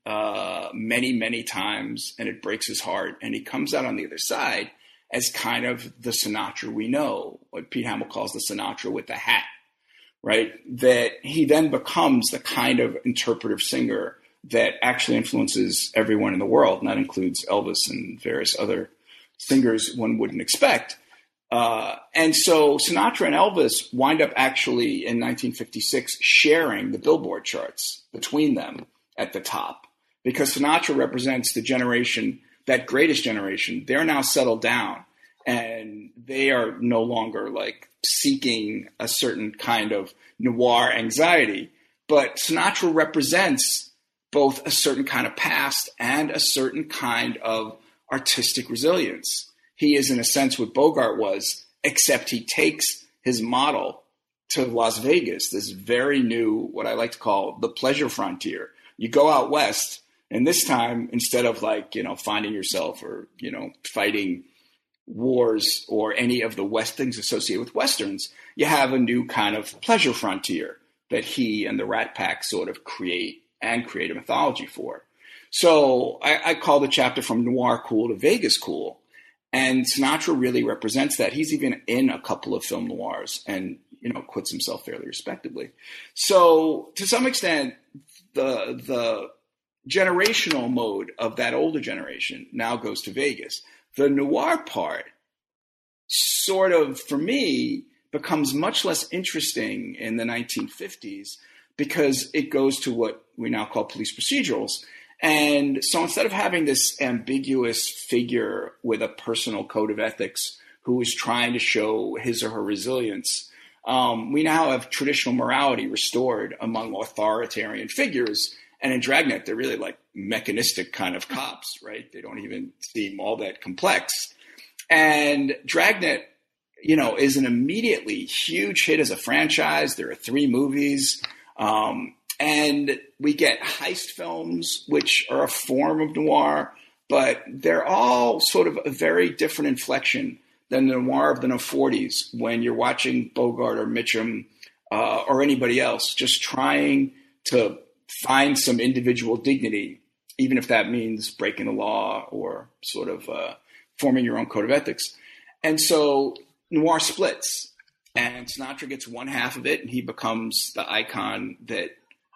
uh, many, many times, and it breaks his heart. And he comes out on the other side as kind of the Sinatra we know, what Pete Hamill calls the Sinatra with the hat, right? That he then becomes the kind of interpretive singer that actually influences everyone in the world, and that includes Elvis and various other singers one wouldn't expect. Uh, and so Sinatra and Elvis wind up actually in nineteen fifty-six sharing the Billboard charts between them at the top, because Sinatra represents the generation, that greatest generation. They're now settled down and they are no longer like seeking a certain kind of noir anxiety, but Sinatra represents both a certain kind of past and a certain kind of artistic resilience. He is, in a sense, what Bogart was, except he takes his model to Las Vegas, this very new, what I like to call the pleasure frontier. You go out west, and this time, instead of like, you know, finding yourself or, you know, fighting wars or any of the West things associated with Westerns, you have a new kind of pleasure frontier that he and the Rat Pack sort of create and create a mythology for. So I, I call the chapter From Noir Cool to Vegas Cool. And Sinatra really represents that. He's even in a couple of film noirs and, you know, quits himself fairly respectably. So to some extent, the the generational mode of that older generation now goes to Vegas. The noir part sort of, for me, becomes much less interesting in the nineteen fifties because it goes to what we now call police procedurals. And so instead of having this ambiguous figure with a personal code of ethics who is trying to show his or her resilience, um, we now have traditional morality restored among authoritarian figures. And in Dragnet, they're really like mechanistic kind of cops, right? They don't even seem all that complex. And Dragnet, you know, is an immediately huge hit as a franchise. There are three movies. Um, And we get heist films, which are a form of noir, but they're all sort of a very different inflection than the noir of the forties when you're watching Bogart or Mitchum uh, or anybody else just trying to find some individual dignity, even if that means breaking the law or sort of uh, forming your own code of ethics. And so noir splits, and Sinatra gets one half of it, and he becomes the icon that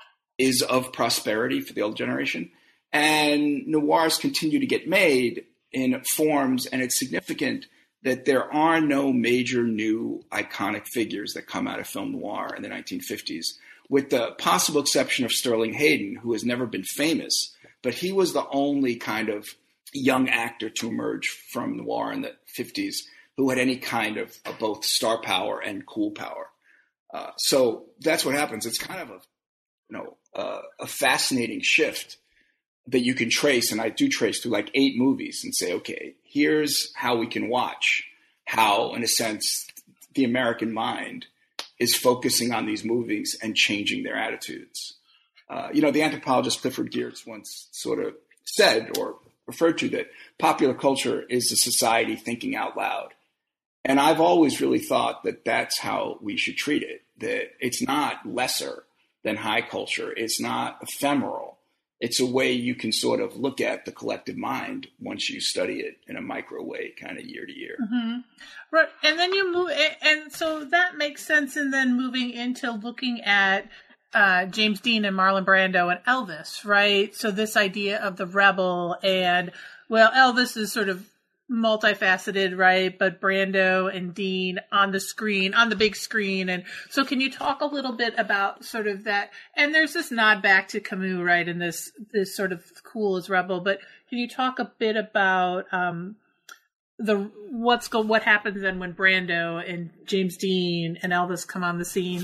is of prosperity for the old generation. And noirs continue to get made in forms, and it's significant that there are no major new iconic figures that come out of film noir in the nineteen fifties, with the possible exception of Sterling Hayden, who has never been famous, but he was the only kind of young actor to emerge from noir in the fifties who had any kind of, of both star power and cool power. Uh, so that's what happens. It's kind of a, you know, uh, a fascinating shift that you can trace, and I do trace through like eight movies and say, okay, here's how we can watch how, in a sense, the American mind is focusing on these movies and changing their attitudes. Uh, you know, the anthropologist Clifford Geertz once sort of said or referred to that popular culture is a society thinking out loud. And I've always really thought that that's how we should treat it, that it's not lesser than high culture. It's not ephemeral. It's a way you can sort of look at the collective mind once you study it in a micro way, kind of year to year. Mm-hmm. Right. And then you move, and so that makes sense. And then moving into looking at uh, James Dean and Marlon Brando and Elvis, right? So this idea of the rebel, and well, Elvis is sort of multifaceted, right? But Brando and Dean on the screen, on the big screen. And so can you talk a little bit about sort of that? And there's this nod back to Camus, right? And this, this sort of cool as rebel, but can you talk a bit about, um, the, what's go, what happens then when Brando and James Dean and Elvis come on the scene?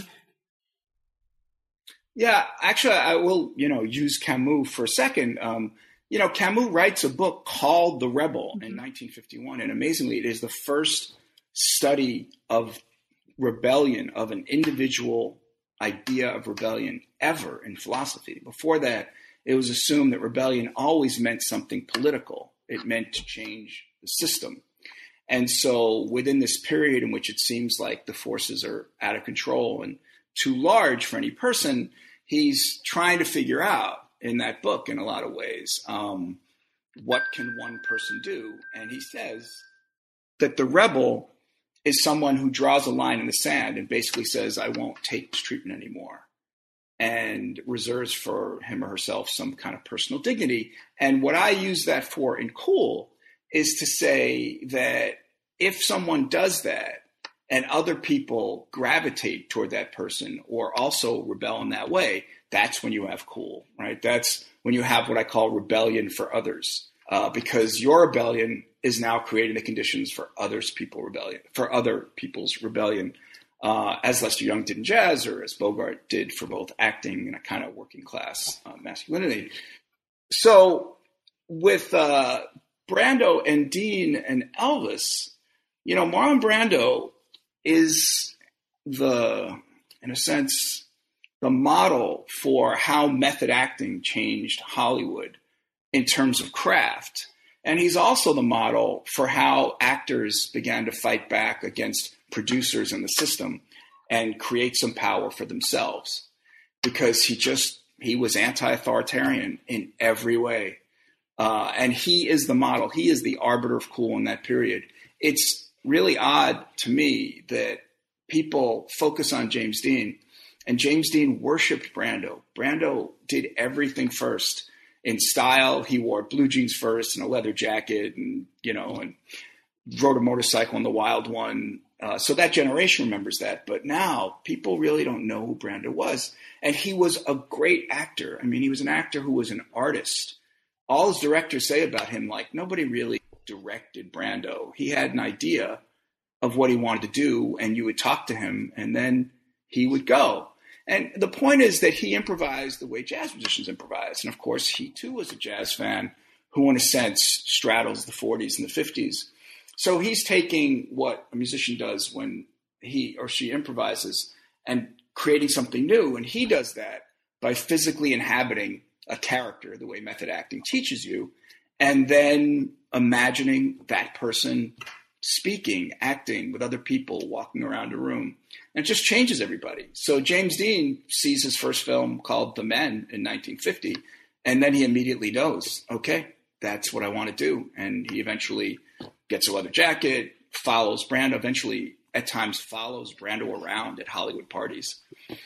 Yeah, actually I will, you know, use Camus for a second. Um, You know, Camus writes a book called The Rebel in nineteen fifty-one, and amazingly, it is the first study of rebellion, of an individual idea of rebellion ever in philosophy. Before that, it was assumed that rebellion always meant something political. It meant to change the system. And so within this period in which it seems like the forces are out of control and too large for any person, he's trying to figure out in that book in a lot of ways. Um, what can one person do? And he says that the rebel is someone who draws a line in the sand and basically says, I won't take this treatment anymore, and reserves for him or herself some kind of personal dignity. And what I use that for in Cool is to say that if someone does that and other people gravitate toward that person or also rebel in that way, that's when you have Cool, right? That's when you have what I call rebellion for others, uh, because your rebellion is now creating the conditions for others' people rebellion, for other people's rebellion, uh, as Lester Young did in jazz, or as Bogart did for both acting and a kind of working class uh, masculinity. So with uh, Brando and Dean and Elvis, you know, Marlon Brando is the, in a sense, the model for how method acting changed Hollywood in terms of craft. And he's also the model for how actors began to fight back against producers in the system and create some power for themselves, because he just, he was anti-authoritarian in every way. Uh, and he is the model. He is the arbiter of cool in that period. It's really odd to me that people focus on James Dean, and James Dean worshiped Brando. Brando did everything first. In style, he wore blue jeans first and a leather jacket, and, you know, and rode a motorcycle in the Wild One. Uh, so that generation remembers that. But now people really don't know who Brando was. And he was a great actor. I mean, he was an actor who was an artist. All his directors say about him, like, nobody really directed Brando. He had an idea of what he wanted to do, and you would talk to him, and then he would go. And the point is that he improvised the way jazz musicians improvise. And of course, he too was a jazz fan who, in a sense, straddles the forties and the fifties. So he's taking what a musician does when he or she improvises and creating something new. And he does that by physically inhabiting a character, the way method acting teaches you, and then imagining that person speaking, acting with other people, walking around a room. And it just changes everybody. So James Dean sees his first film called The Men in nineteen fifty, and then he immediately knows, okay, that's what I want to do. And he eventually gets a leather jacket, follows Brando, eventually at times follows Brando around at Hollywood parties.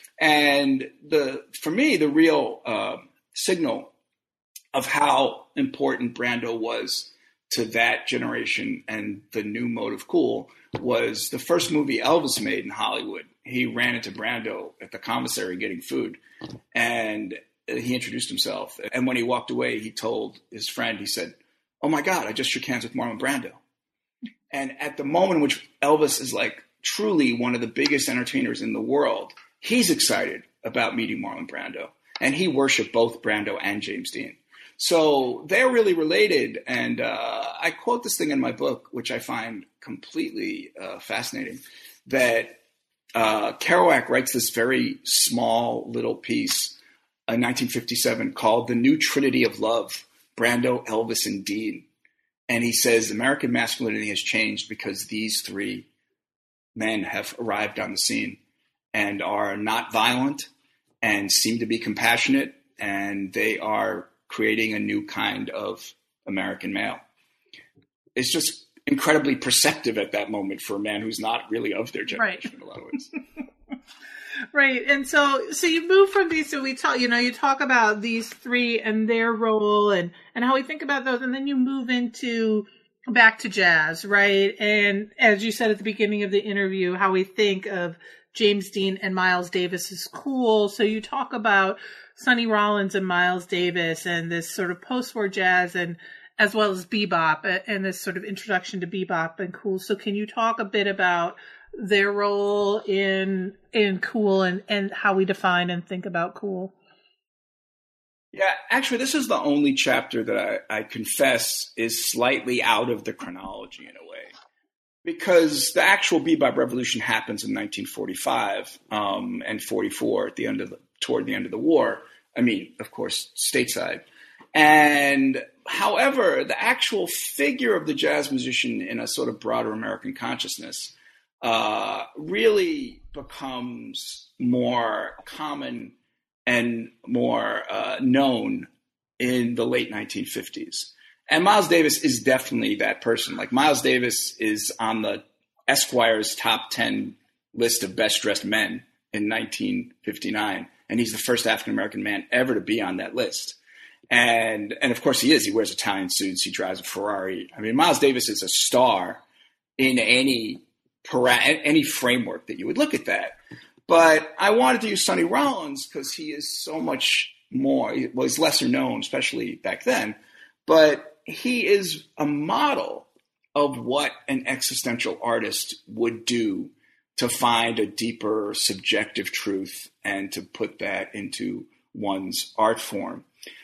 And the for me, the real uh, signal of how important Brando was to that generation and the new mode of cool was the first movie Elvis made in Hollywood. He ran into Brando at the commissary getting food, and he introduced himself. And when he walked away, he told his friend, he said, "Oh my God, I just shook hands with Marlon Brando." And at the moment in which Elvis is like truly one of the biggest entertainers in the world, he's excited about meeting Marlon Brando. And he worshiped both Brando and James Dean. So they're really related. And uh, I quote this thing in my book, which I find completely uh, fascinating, that uh, Kerouac writes this very small little piece in nineteen fifty-seven called The New Trinity of Love, Brando, Elvis, and Dean. And he says American masculinity has changed because these three men have arrived on the scene and are not violent and seem to be compassionate, and they are creating a new kind of American male. It's just incredibly perceptive at that moment for a man who's not really of their generation, right, in a lot of ways. Right. And so, so you move from these, so we talk, you know, you talk about these three and their role and, and how we think about those. And then you move into back to jazz, right? And as you said at the beginning of the interview, how we think of James Dean and Miles Davis is cool. So you talk about Sonny Rollins and Miles Davis and this sort of post-war jazz, and as well as bebop, and this sort of introduction to bebop and cool. So can you talk a bit about their role in in cool and, and how we define and think about cool? Yeah, actually, this is the only chapter that I, I confess is slightly out of the chronology in a way, because the actual bebop revolution happens in nineteen forty-five um, and forty-four at the end of the toward the end of the war. I mean, of course, stateside. And however, the actual figure of the jazz musician in a sort of broader American consciousness uh, really becomes more common and more uh, known in the late nineteen fifties. And Miles Davis is definitely that person. Like Miles Davis is on the Esquire's top ten list of best dressed men in nineteen fifty-nine. And he's the first African-American man ever to be on that list. And, and of course he is. He wears Italian suits. He drives a Ferrari. I mean, Miles Davis is a star in any, para- any framework that you would look at that. But I wanted to use Sonny Rollins because he is so much more, well, he's lesser known, especially back then. But he is a model of what an existential artist would do to find a deeper subjective truth and to put that into one's art form.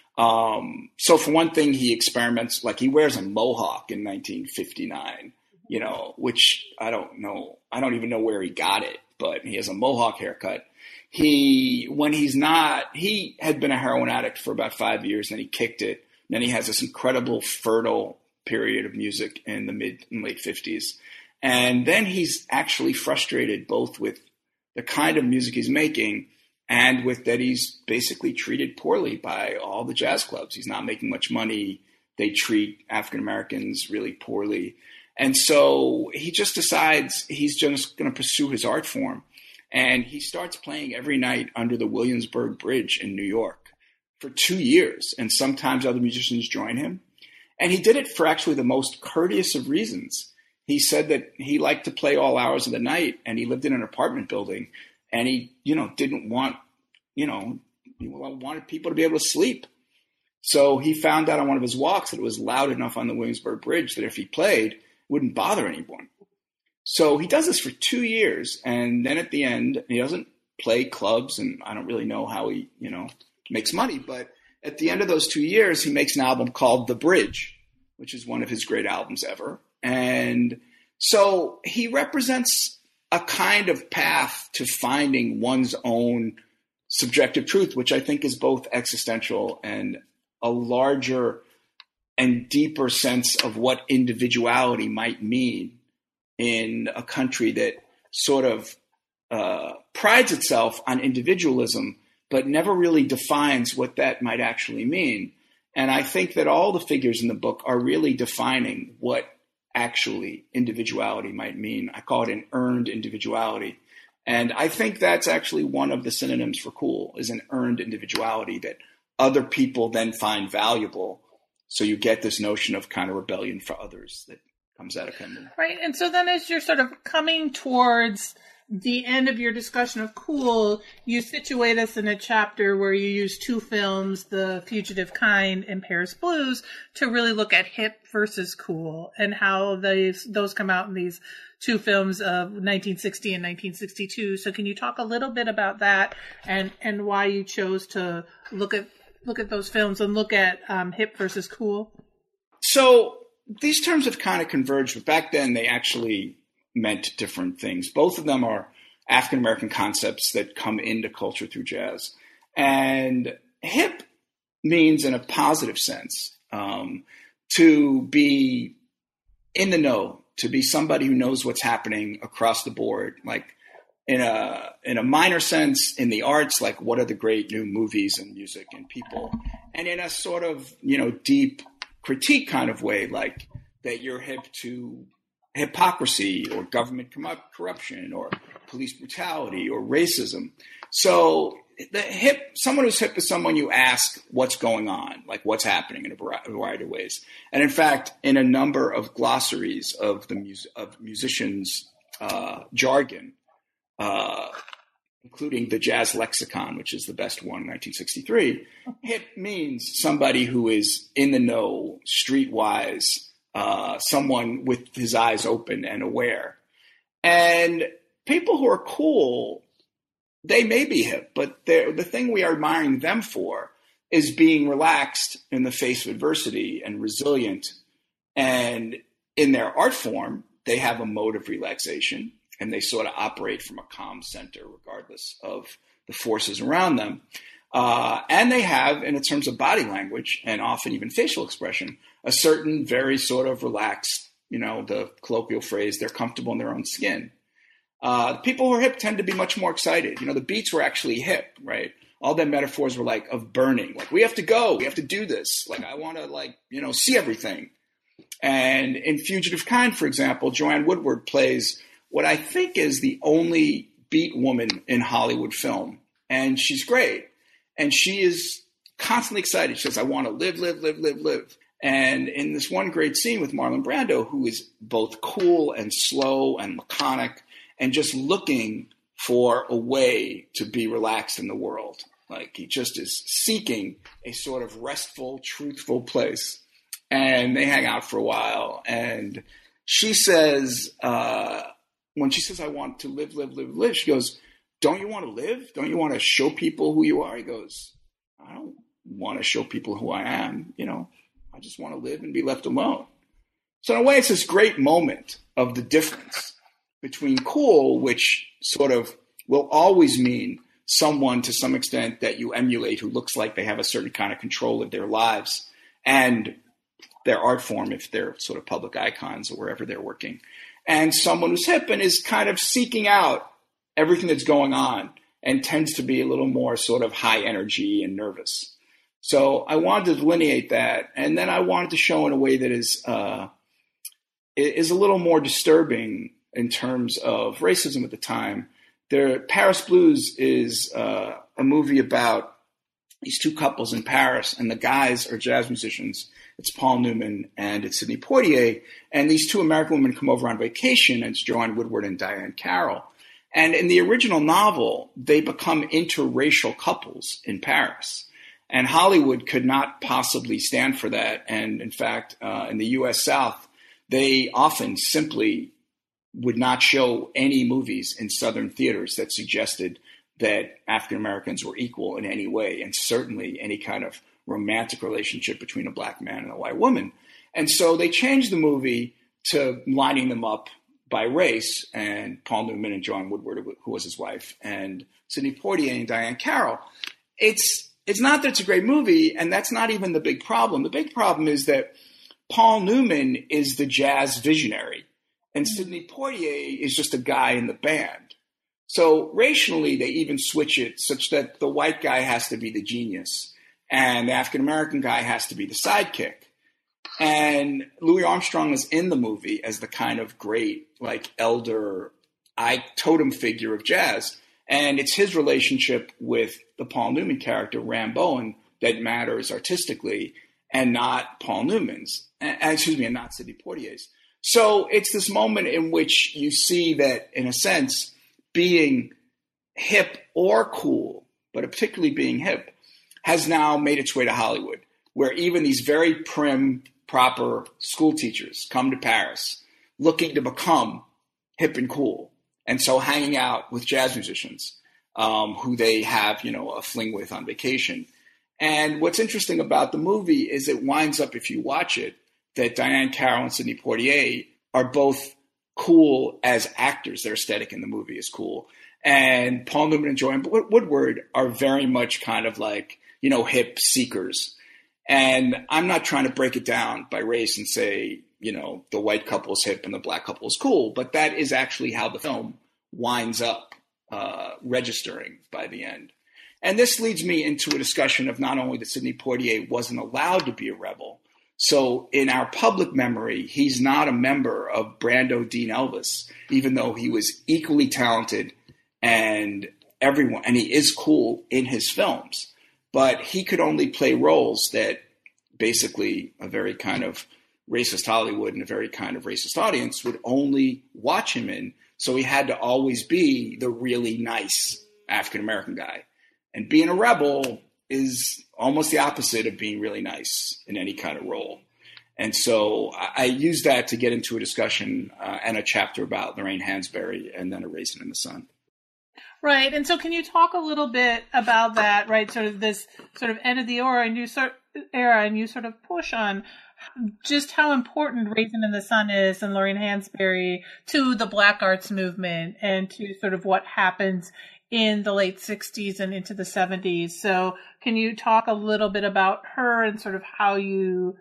Um, so for one thing, he experiments, like he wears a mohawk in nineteen fifty-nine, you know, which I don't know. I don't even know where he got it, but he has a mohawk haircut. He, when he's not, he had been a heroin addict for about five years, then he kicked it. Then he has this incredible fertile period of music in the mid and late fifties. And then he's actually frustrated both with the kind of music he's making and with that he's basically treated poorly by all the jazz clubs. He's not making much money. They treat African Americans really poorly. And so he just decides he's just going to pursue his art form. And he starts playing every night under the Williamsburg Bridge in New York for two years. And sometimes other musicians join him. And he did it for actually the most courteous of reasons. He said that he liked to play all hours of the night, and he lived in an apartment building, and he, you know, didn't want, you know, he wanted people to be able to sleep. So he found out on one of his walks that it was loud enough on the Williamsburg Bridge that if he played, it wouldn't bother anyone. So he does this for two years, and then at the end, he doesn't play clubs, and I don't really know how he, you know, makes money, but at the end of those two years, he makes an album called The Bridge, which is one of his great albums ever. And so he represents a kind of path to finding one's own subjective truth, which I think is both existential and a larger and deeper sense of what individuality might mean in a country that sort of uh, prides itself on individualism, but never really defines what that might actually mean. And I think that all the figures in the book are really defining what actually individuality might mean. I call it an earned individuality. And I think that's actually one of the synonyms for cool, is an earned individuality that other people then find valuable. So you get this notion of kind of rebellion for others that comes out of him. Right. And so then as you're sort of coming towards the end of your discussion of cool, you situate us in a chapter where you use two films, The Fugitive Kind and Paris Blues, to really look at hip versus cool and how these, those come out in these two films of nineteen sixty and nineteen sixty-two. So can you talk a little bit about that and, and why you chose to look at, look at those films and look at um, hip versus cool? So these terms have kind of converged, but back then they actually meant different things. Both of them are African-American concepts that come into culture through jazz. And hip means, in a positive sense, um, to be in the know, to be somebody who knows what's happening across the board. Like in a in a minor sense, in the arts, like what are the great new movies and music and people. And in a sort of, you know, deep critique kind of way, like that you're hip to hypocrisy or government corruption or police brutality or racism. So the hip, someone who's hip is someone you ask what's going on, like what's happening in a variety of ways. And in fact, in a number of glossaries of the mus- of musicians' uh, jargon, uh, including the Jazz Lexicon, which is the best one in nineteen sixty-three, hip means somebody who is in the know, streetwise, Uh, someone with his eyes open and aware. And people who are cool, they may be hip, but the thing we are admiring them for is being relaxed in the face of adversity and resilient. And in their art form, they have a mode of relaxation and they sort of operate from a calm center regardless of the forces around them. Uh, and they have, in terms of body language and often even facial expression, a certain very sort of relaxed, you know, the colloquial phrase, they're comfortable in their own skin. Uh, people who are hip tend to be much more excited. You know, the Beats were actually hip, right? all their metaphors were like of burning. Like, we have to go. We have to do this. Like, I want to, like, you know, see everything. And in Fugitive Kind, for example, Joanne Woodward plays what I think is the only beat woman in Hollywood film. And she's great. And she is constantly excited. She says, I want to live, live, live, live, live. And in this one great scene with Marlon Brando, who is both cool and slow and laconic and just looking for a way to be relaxed in the world. Like, he just is seeking a sort of restful, truthful place. And they hang out for a while. And she says, uh, when she says, I want to live, live, live, live, she goes, don't you want to live? Don't you want to show people who you are? He goes, I don't want to show people who I am. You know, I just want to live and be left alone. So in a way, it's this great moment of the difference between cool, which sort of will always mean someone to some extent that you emulate who looks like they have a certain kind of control of their lives and their art form if they're sort of public icons or wherever they're working. And someone who's hip and is kind of seeking out everything that's going on and tends to be a little more sort of high energy and nervous. So I wanted to delineate that. And then I wanted to show in a way that is, uh, is a little more disturbing in terms of racism at the time. There, Paris Blues is uh, a movie about these two couples in Paris, and the guys are jazz musicians. It's Paul Newman and it's Sidney Poitier. And these two American women come over on vacation, and it's Joanne Woodward and Diane Carroll. And in the original novel, they become interracial couples in Paris. And Hollywood could not possibly stand for that. And in fact, uh, in the U S South, they often simply would not show any movies in Southern theaters that suggested that African Americans were equal in any way, and certainly any kind of romantic relationship between a black man and a white woman. And so they changed the movie to lining them up by race, and Paul Newman and Joanne Woodward, who was his wife, and Sidney Poitier and Diane Carroll. It's it's not that it's a great movie, and that's not even the big problem. The big problem is that Paul Newman is the jazz visionary, and Sidney Poitier is just a guy in the band. So racially, they even switch it such that the white guy has to be the genius, and the African-American guy has to be the sidekick. And Louis Armstrong is in the movie as the kind of great, like, elder, I totem figure of jazz. And it's his relationship with the Paul Newman character, Ram Bowen, that matters artistically, and not Paul Newman's, and, excuse me, and not Sidney Poitier's. So it's this moment in which you see that, in a sense, being hip or cool, but particularly being hip, has now made its way to Hollywood, where even these very prim, proper school teachers come to Paris looking to become hip and cool. And so hanging out with jazz musicians um, who they have, you know, a fling with on vacation. And what's interesting about the movie is it winds up, if you watch it, that Diane Carroll and Sidney Poitier are both cool as actors. Their aesthetic in the movie is cool. And Paul Newman and Joanne Woodward are very much kind of like, you know, hip seekers. And I'm not trying to break it down by race and say, you know, the white couple is hip and the black couple is cool, but that is actually how the film winds up uh, registering by the end. And this leads me into a discussion of not only that Sidney Poitier wasn't allowed to be a rebel. So in our public memory, he's not a member of Brando, Dean, Elvis, even though he was equally talented and everyone, and he is cool in his films. But he could only play roles that basically a very kind of racist Hollywood and a very kind of racist audience would only watch him in. So he had to always be the really nice African-American guy. And being a rebel is almost the opposite of being really nice in any kind of role. And so I, I use that to get into a discussion uh, and a chapter about Lorraine Hansberry and then A Raisin in the Sun. Right. And so can you talk a little bit about that, right? Sort of this sort of end of the era and you sort era and you sort of push on just how important Raisin in the Sun is and Lorraine Hansberry to the Black arts movement and to sort of what happens in the late sixties and into the seventies. So can you talk a little bit about her and sort of how you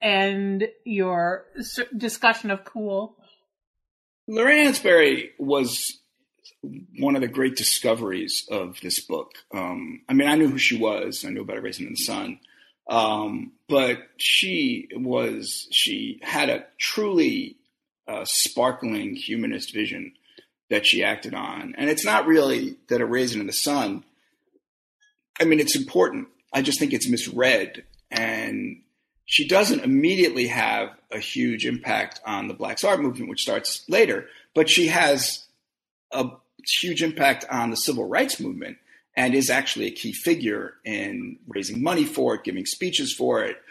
end your discussion of cool? Lorraine Hansberry was one of the great discoveries of this book. Um, I mean, I knew who she was. I knew about Raisin in the Sun. Um, but she was, she had a truly uh, sparkling humanist vision that she acted on. And it's not really that A Raisin in the Sun, I mean, it's important. I just think it's misread. And she doesn't immediately have a huge impact on the Black Art movement, which starts later, but she has a huge impact on the civil rights movement and is actually a key figure in raising money for it, giving speeches for it,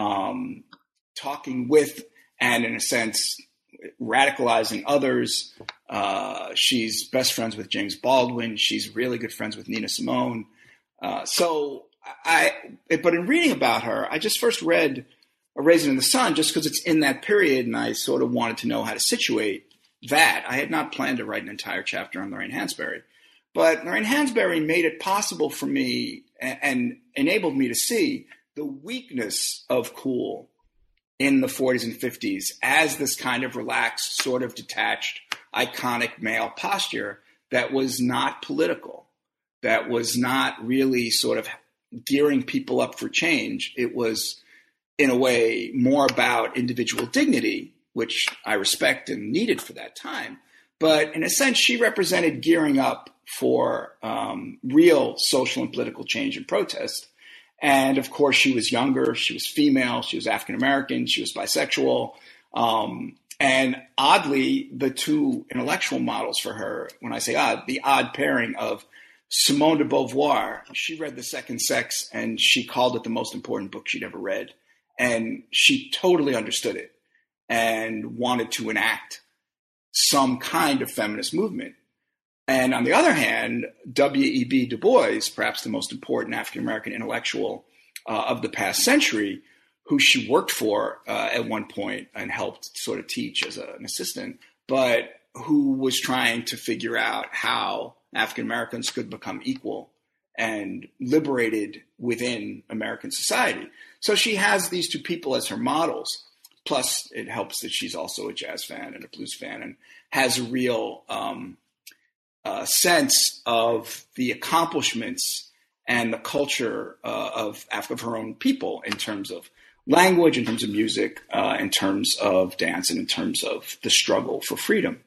um, talking with, and in a sense, radicalizing others. Uh, she's best friends with James Baldwin. She's really good friends with Nina Simone. Uh, so I, but in reading about her, I just first read A Raisin in the Sun just because it's in that period, and I sort of wanted to know how to situate that. I had not planned to write an entire chapter on Lorraine Hansberry, but Lorraine Hansberry made it possible for me and, and enabled me to see the weakness of cool in the forties and fifties as this kind of relaxed, sort of detached, iconic male posture that was not political, that was not really sort of gearing people up for change. It was, in a way, more about individual dignity, which I respect and needed for that time. But in a sense, she represented gearing up for um, real social and political change and protest. And of course, she was younger, she was female, she was African-American, she was bisexual. Um, and oddly, the two intellectual models for her, when I say odd, the odd pairing of Simone de Beauvoir, she read The Second Sex and she called it the most important book she'd ever read. And she totally understood it and wanted to enact some kind of feminist movement. And on the other hand, W E B Du Bois, perhaps the most important African-American intellectual uh, of the past century, who she worked for uh, at one point and helped sort of teach as a, an assistant, but who was trying to figure out how African-Americans could become equal and liberated within American society. So she has these two people as her models. Plus, it helps that she's also a jazz fan and a blues fan and has a real um, uh, sense of the accomplishments and the culture uh, of, of her own people in terms of language, in terms of music, uh, in terms of dance, and in terms of the struggle for freedom.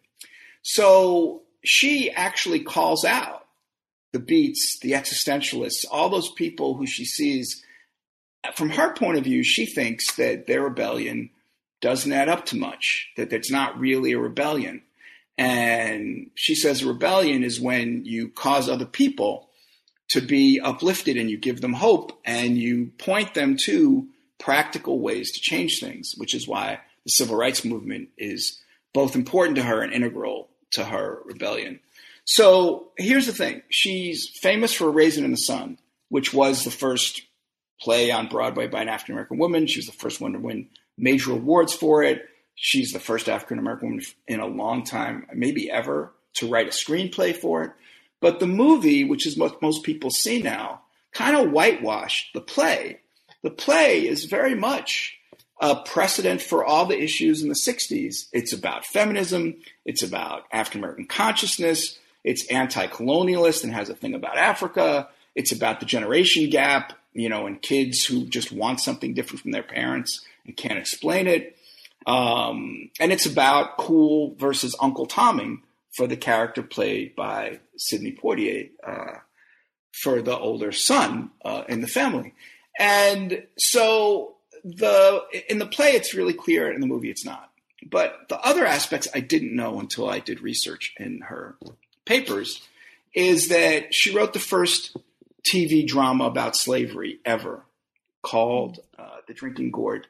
So she actually calls out the Beats, the existentialists, all those people who she sees. From her point of view, she thinks that their rebellion doesn't add up to much, that it's not really a rebellion. And she says a rebellion is when you cause other people to be uplifted and you give them hope and you point them to practical ways to change things, which is why the civil rights movement is both important to her and integral to her rebellion. So here's the thing. She's famous for A Raisin in the Sun, which was the first play on Broadway by an African-American woman. She was the first one to win major awards for it. She's the first African-American woman in a long time, maybe ever, to write a screenplay for it. But the movie, which is what most people see now, kind of whitewashed the play. The play is very much a precedent for all the issues in the sixties. It's about feminism. It's about African-American consciousness. It's anti-colonialist and has a thing about Africa. It's about the generation gap, you know, and kids who just want something different from their parents and can't explain it. Um, and it's about cool versus Uncle Tomming for the character played by Sidney Poitier uh, for the older son uh, in the family. And so the in the play, it's really clear. In the movie, it's not. But the other aspects I didn't know until I did research in her papers is that she wrote the first T V drama about slavery ever called uh, The Drinking Gourd.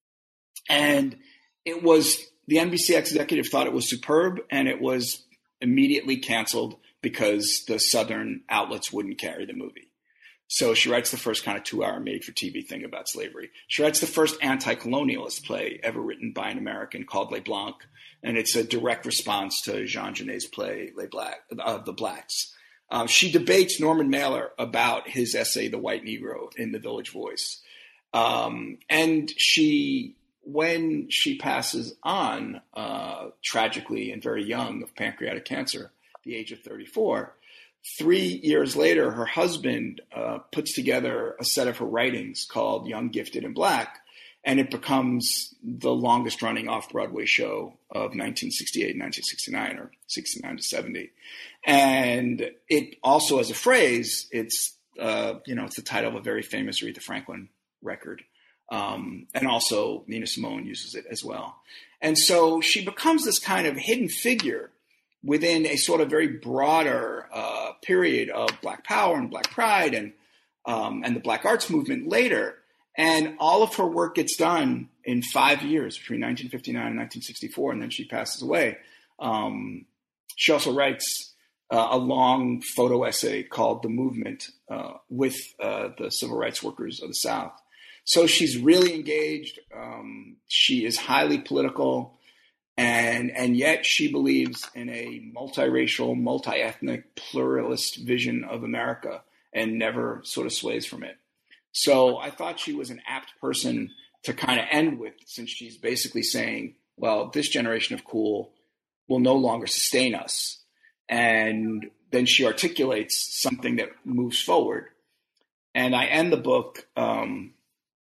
And it was, the N B C executive thought it was superb, and it was immediately canceled because the Southern outlets wouldn't carry the movie. So she writes the first kind of two-hour made-for-T V thing about slavery. She writes the first anti-colonialist play ever written by an American called Les Blancs, and it's a direct response to Jean Genet's play Les Black, uh, The Blacks. Um, she debates Norman Mailer about his essay, The White Negro, in The Village Voice. Um, and she, when she passes on, uh, tragically and very young, of pancreatic cancer the age of thirty-four. Three years later, her husband uh, puts together a set of her writings called Young, Gifted, and Black, and it becomes the longest running off-Broadway show of nineteen sixty-eight, nineteen sixty-nine, or sixty-nine to seventy. And it also, as a phrase, it's, uh, you know, it's the title of a very famous Aretha Franklin record. Um, and also Nina Simone uses it as well. And so she becomes this kind of hidden figure within a sort of very broader uh, period of Black Power and Black Pride and um, and the Black Arts movement later. And all of her work gets done in five years, between nineteen fifty-nine and nineteen sixty-four, and then she passes away. Um, she also writes uh, a long photo essay called The Movement uh, with uh, the civil rights workers of the South. So she's really engaged. Um, she is highly political. And and yet she believes in a multiracial, multi-ethnic, pluralist vision of America and never sort of sways from it. So I thought she was an apt person to kind of end with, since she's basically saying, well, this generation of cool will no longer sustain us. And then she articulates something that moves forward. And I end the book um,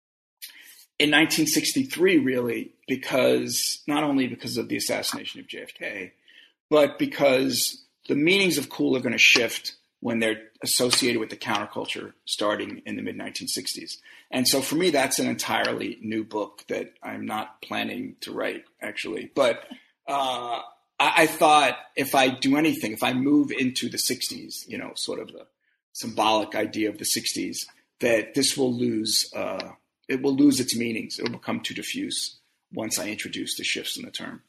in nineteen sixty-three, really, because not only because of the assassination of J F K, but because the meanings of cool are going to shift when they're associated with the counterculture starting in the mid nineteen sixties. And so for me, that's an entirely new book that I'm not planning to write, actually. But uh, I, I thought if I do anything, if I move into the sixties, you know, sort of the symbolic idea of the sixties, that this will lose uh, it will lose its meanings. It will become too diffuse once I introduce the shifts in the term.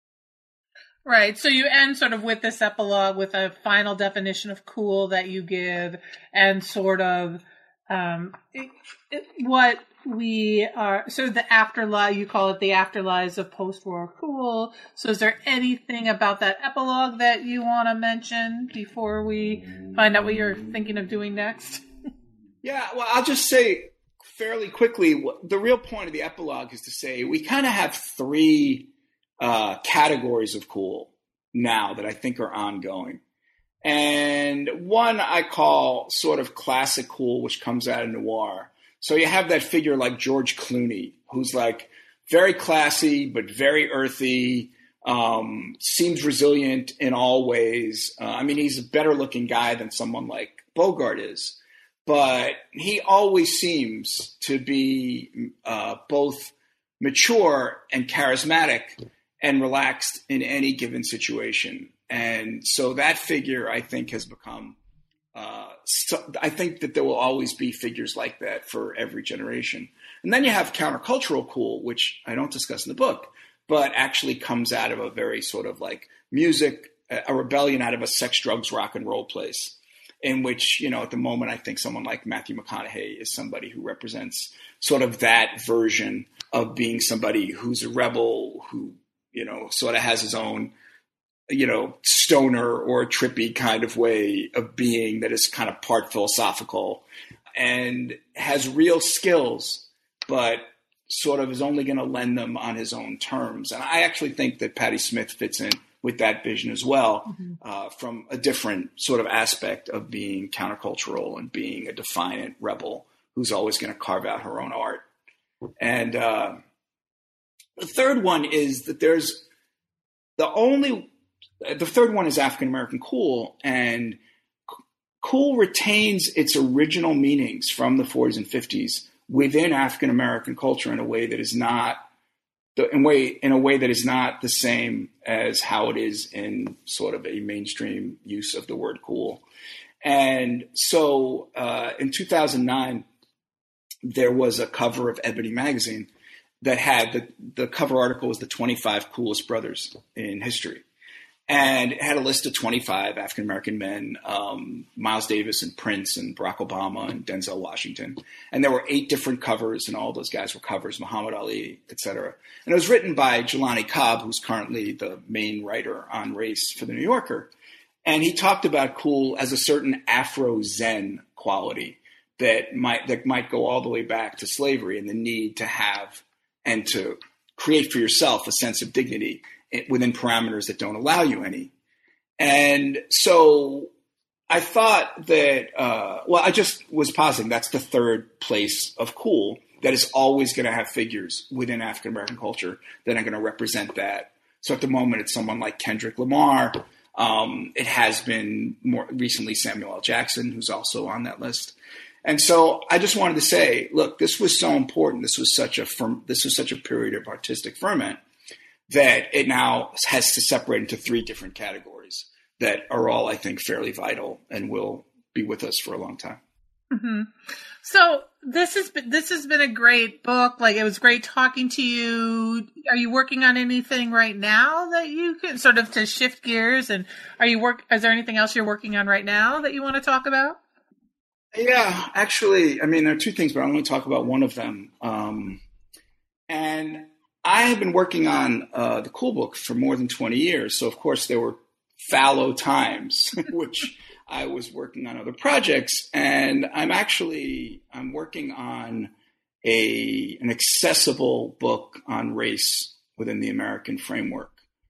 Right. So you end sort of with this epilogue with a final definition of cool that you give, and sort of um, it, it, what we are, sort of the afterlife, you call it the afterlives of post-war cool. So is there anything about that epilogue that you want to mention before we find out what you're thinking of doing next? Yeah, well, I'll just say fairly quickly, the real point of the epilogue is to say we kind of have three uh, categories of cool now that I think are ongoing. And one I call sort of classic cool, which comes out of noir. So you have that figure like George Clooney, who's like very classy, but very earthy, um, seems resilient in all ways. Uh, I mean, he's a better looking guy than someone like Bogart is. But he always seems to be uh, both mature and charismatic and relaxed in any given situation. And so that figure, I think, has become uh, so, I think that there will always be figures like that for every generation. And then you have countercultural cool, which I don't discuss in the book, but actually comes out of a very sort of like music, a rebellion out of a sex, drugs, rock and roll place. In which, you know, at the moment, I think someone like Matthew McConaughey is somebody who represents sort of that version of being somebody who's a rebel, who, you know, sort of has his own, you know, stoner or trippy kind of way of being that is kind of part philosophical and has real skills, but sort of is only going to lend them on his own terms. And I actually think that Patti Smith fits in with that vision as well, mm-hmm. uh, from a different sort of aspect of being countercultural and being a defiant rebel who's always going to carve out her own art. And uh, the third one is that there's the only, the third one is African-American cool, and cool retains its original meanings from the forties and fifties within African-American culture in a way that is not in way in a way that is not the same as how it is in sort of a mainstream use of the word cool. And so uh, in two thousand nine, there was a cover of Ebony magazine that had the, the cover article was the twenty-five coolest brothers in history. And it had a list of twenty-five African-American men, um, Miles Davis and Prince and Barack Obama and Denzel Washington. And there were eight different covers, and all those guys were covers, Muhammad Ali, et cetera. And it was written by Jelani Cobb, who's currently the main writer on race for The New Yorker. And he talked about cool as a certain Afro-Zen quality that might that might go all the way back to slavery and the need to have and to create for yourself a sense of dignity within parameters that don't allow you any. And so I thought that, uh, well, I just was positing that's the third place of cool that is always going to have figures within African American culture that are going to represent that. So at the moment, it's someone like Kendrick Lamar. Um, it has been more recently Samuel L. Jackson, who's also on that list. And so I just wanted to say, look, this was so important. This was such a firm, this was such a period of artistic ferment that it now has to separate into three different categories that are all, I think, fairly vital and will be with us for a long time. Mm-hmm. So this has been, this has been a great book. Like, it was great talking to you. Are you working on anything right now that you can sort of to shift gears? And are you work, is there anything else you're working on right now that you want to talk about? Yeah, actually, I mean, there are two things, but I'm going to talk about one of them. Um, and I have been working on uh, the Cool Book for more than twenty years. So, of course, there were fallow times, which I was working on other projects. And I'm actually, I'm working on a an accessible book on race within the American framework.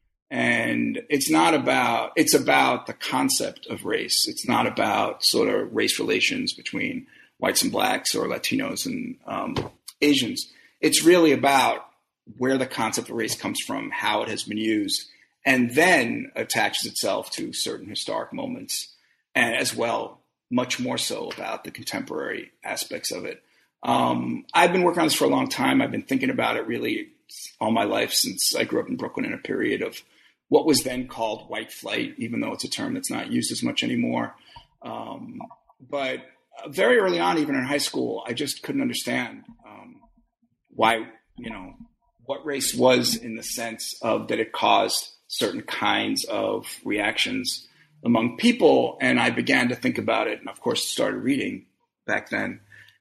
And it's not about, it's about the concept of race. It's not about sort of race relations between whites and blacks or Latinos and um, Asians. It's really about where the concept of race comes from, how it has been used, and then attaches itself to certain historic moments, and as well, much more so about the contemporary aspects of it. Um, I've been working on this for a long time. I've been thinking about it really all my life since I grew up in Brooklyn in a period of what was then called white flight, even though it's a term that's not used as much anymore. Um, but very early on, even in high school, I just couldn't understand um, why, you know, what race was in the sense of that it caused certain kinds of reactions among people. And I began to think about it and, of course, started reading back then.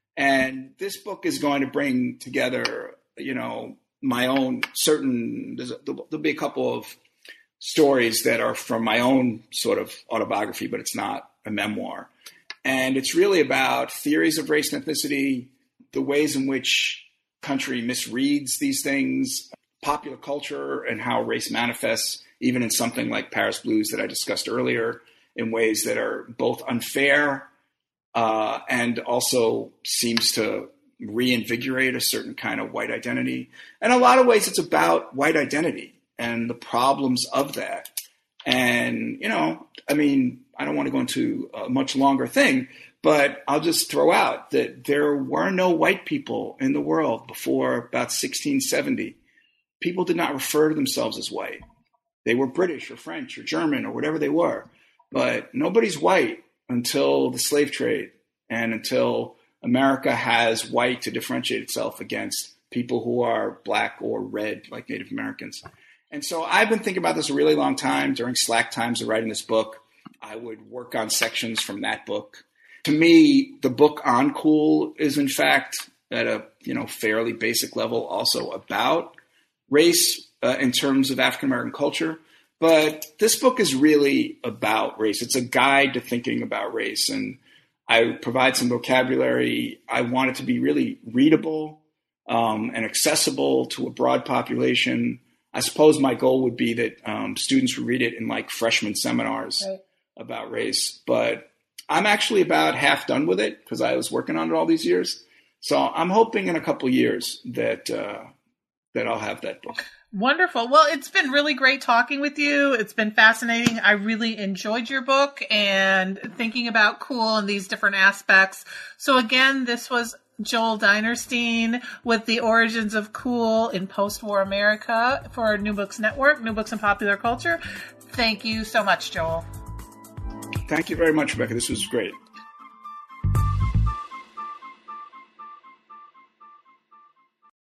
And this book is going to bring together, you know, my own certain, there's a, there'll be a couple of stories that are from my own sort of autobiography, but it's not a memoir. And it's really about theories of race and ethnicity, the ways in which country misreads these things, popular culture and how race manifests, even in something like Paris Blues that I discussed earlier, in ways that are both unfair uh, and also seems to reinvigorate a certain kind of white identity. In a lot of ways, it's about white identity and the problems of that. And, you know, I mean, I don't want to go into a much longer thing, but I'll just throw out that there were no white people in the world before about sixteen seventy. People did not refer to themselves as white. They were British or French or German or whatever they were, but nobody's white until the slave trade and until America has white to differentiate itself against people who are black or red, like Native Americans. And so I've been thinking about this a really long time. During slack times of writing this book, I would work on sections from that book. To me, the book on Cool is, in fact, at a you know fairly basic level, also about race uh, in terms of African American culture. But this book is really about race. It's a guide to thinking about race. And I provide some vocabulary. I want it to be really readable um, and accessible to a broad population. I suppose my goal would be that um, students would read it in like freshman seminars right. about race. But I'm actually about half done with it because I was working on it all these years. So I'm hoping in a couple of years that uh, that I'll have that book. Wonderful. Well, it's been really great talking with you. It's been fascinating. I really enjoyed your book and thinking about Cool and these different aspects. So again, this was Joel Dinerstein with The Origins of Cool in Post-War America for New Books Network, New Books in Popular Culture. Thank you so much, Joel. Thank you very much, Rebecca. This was great.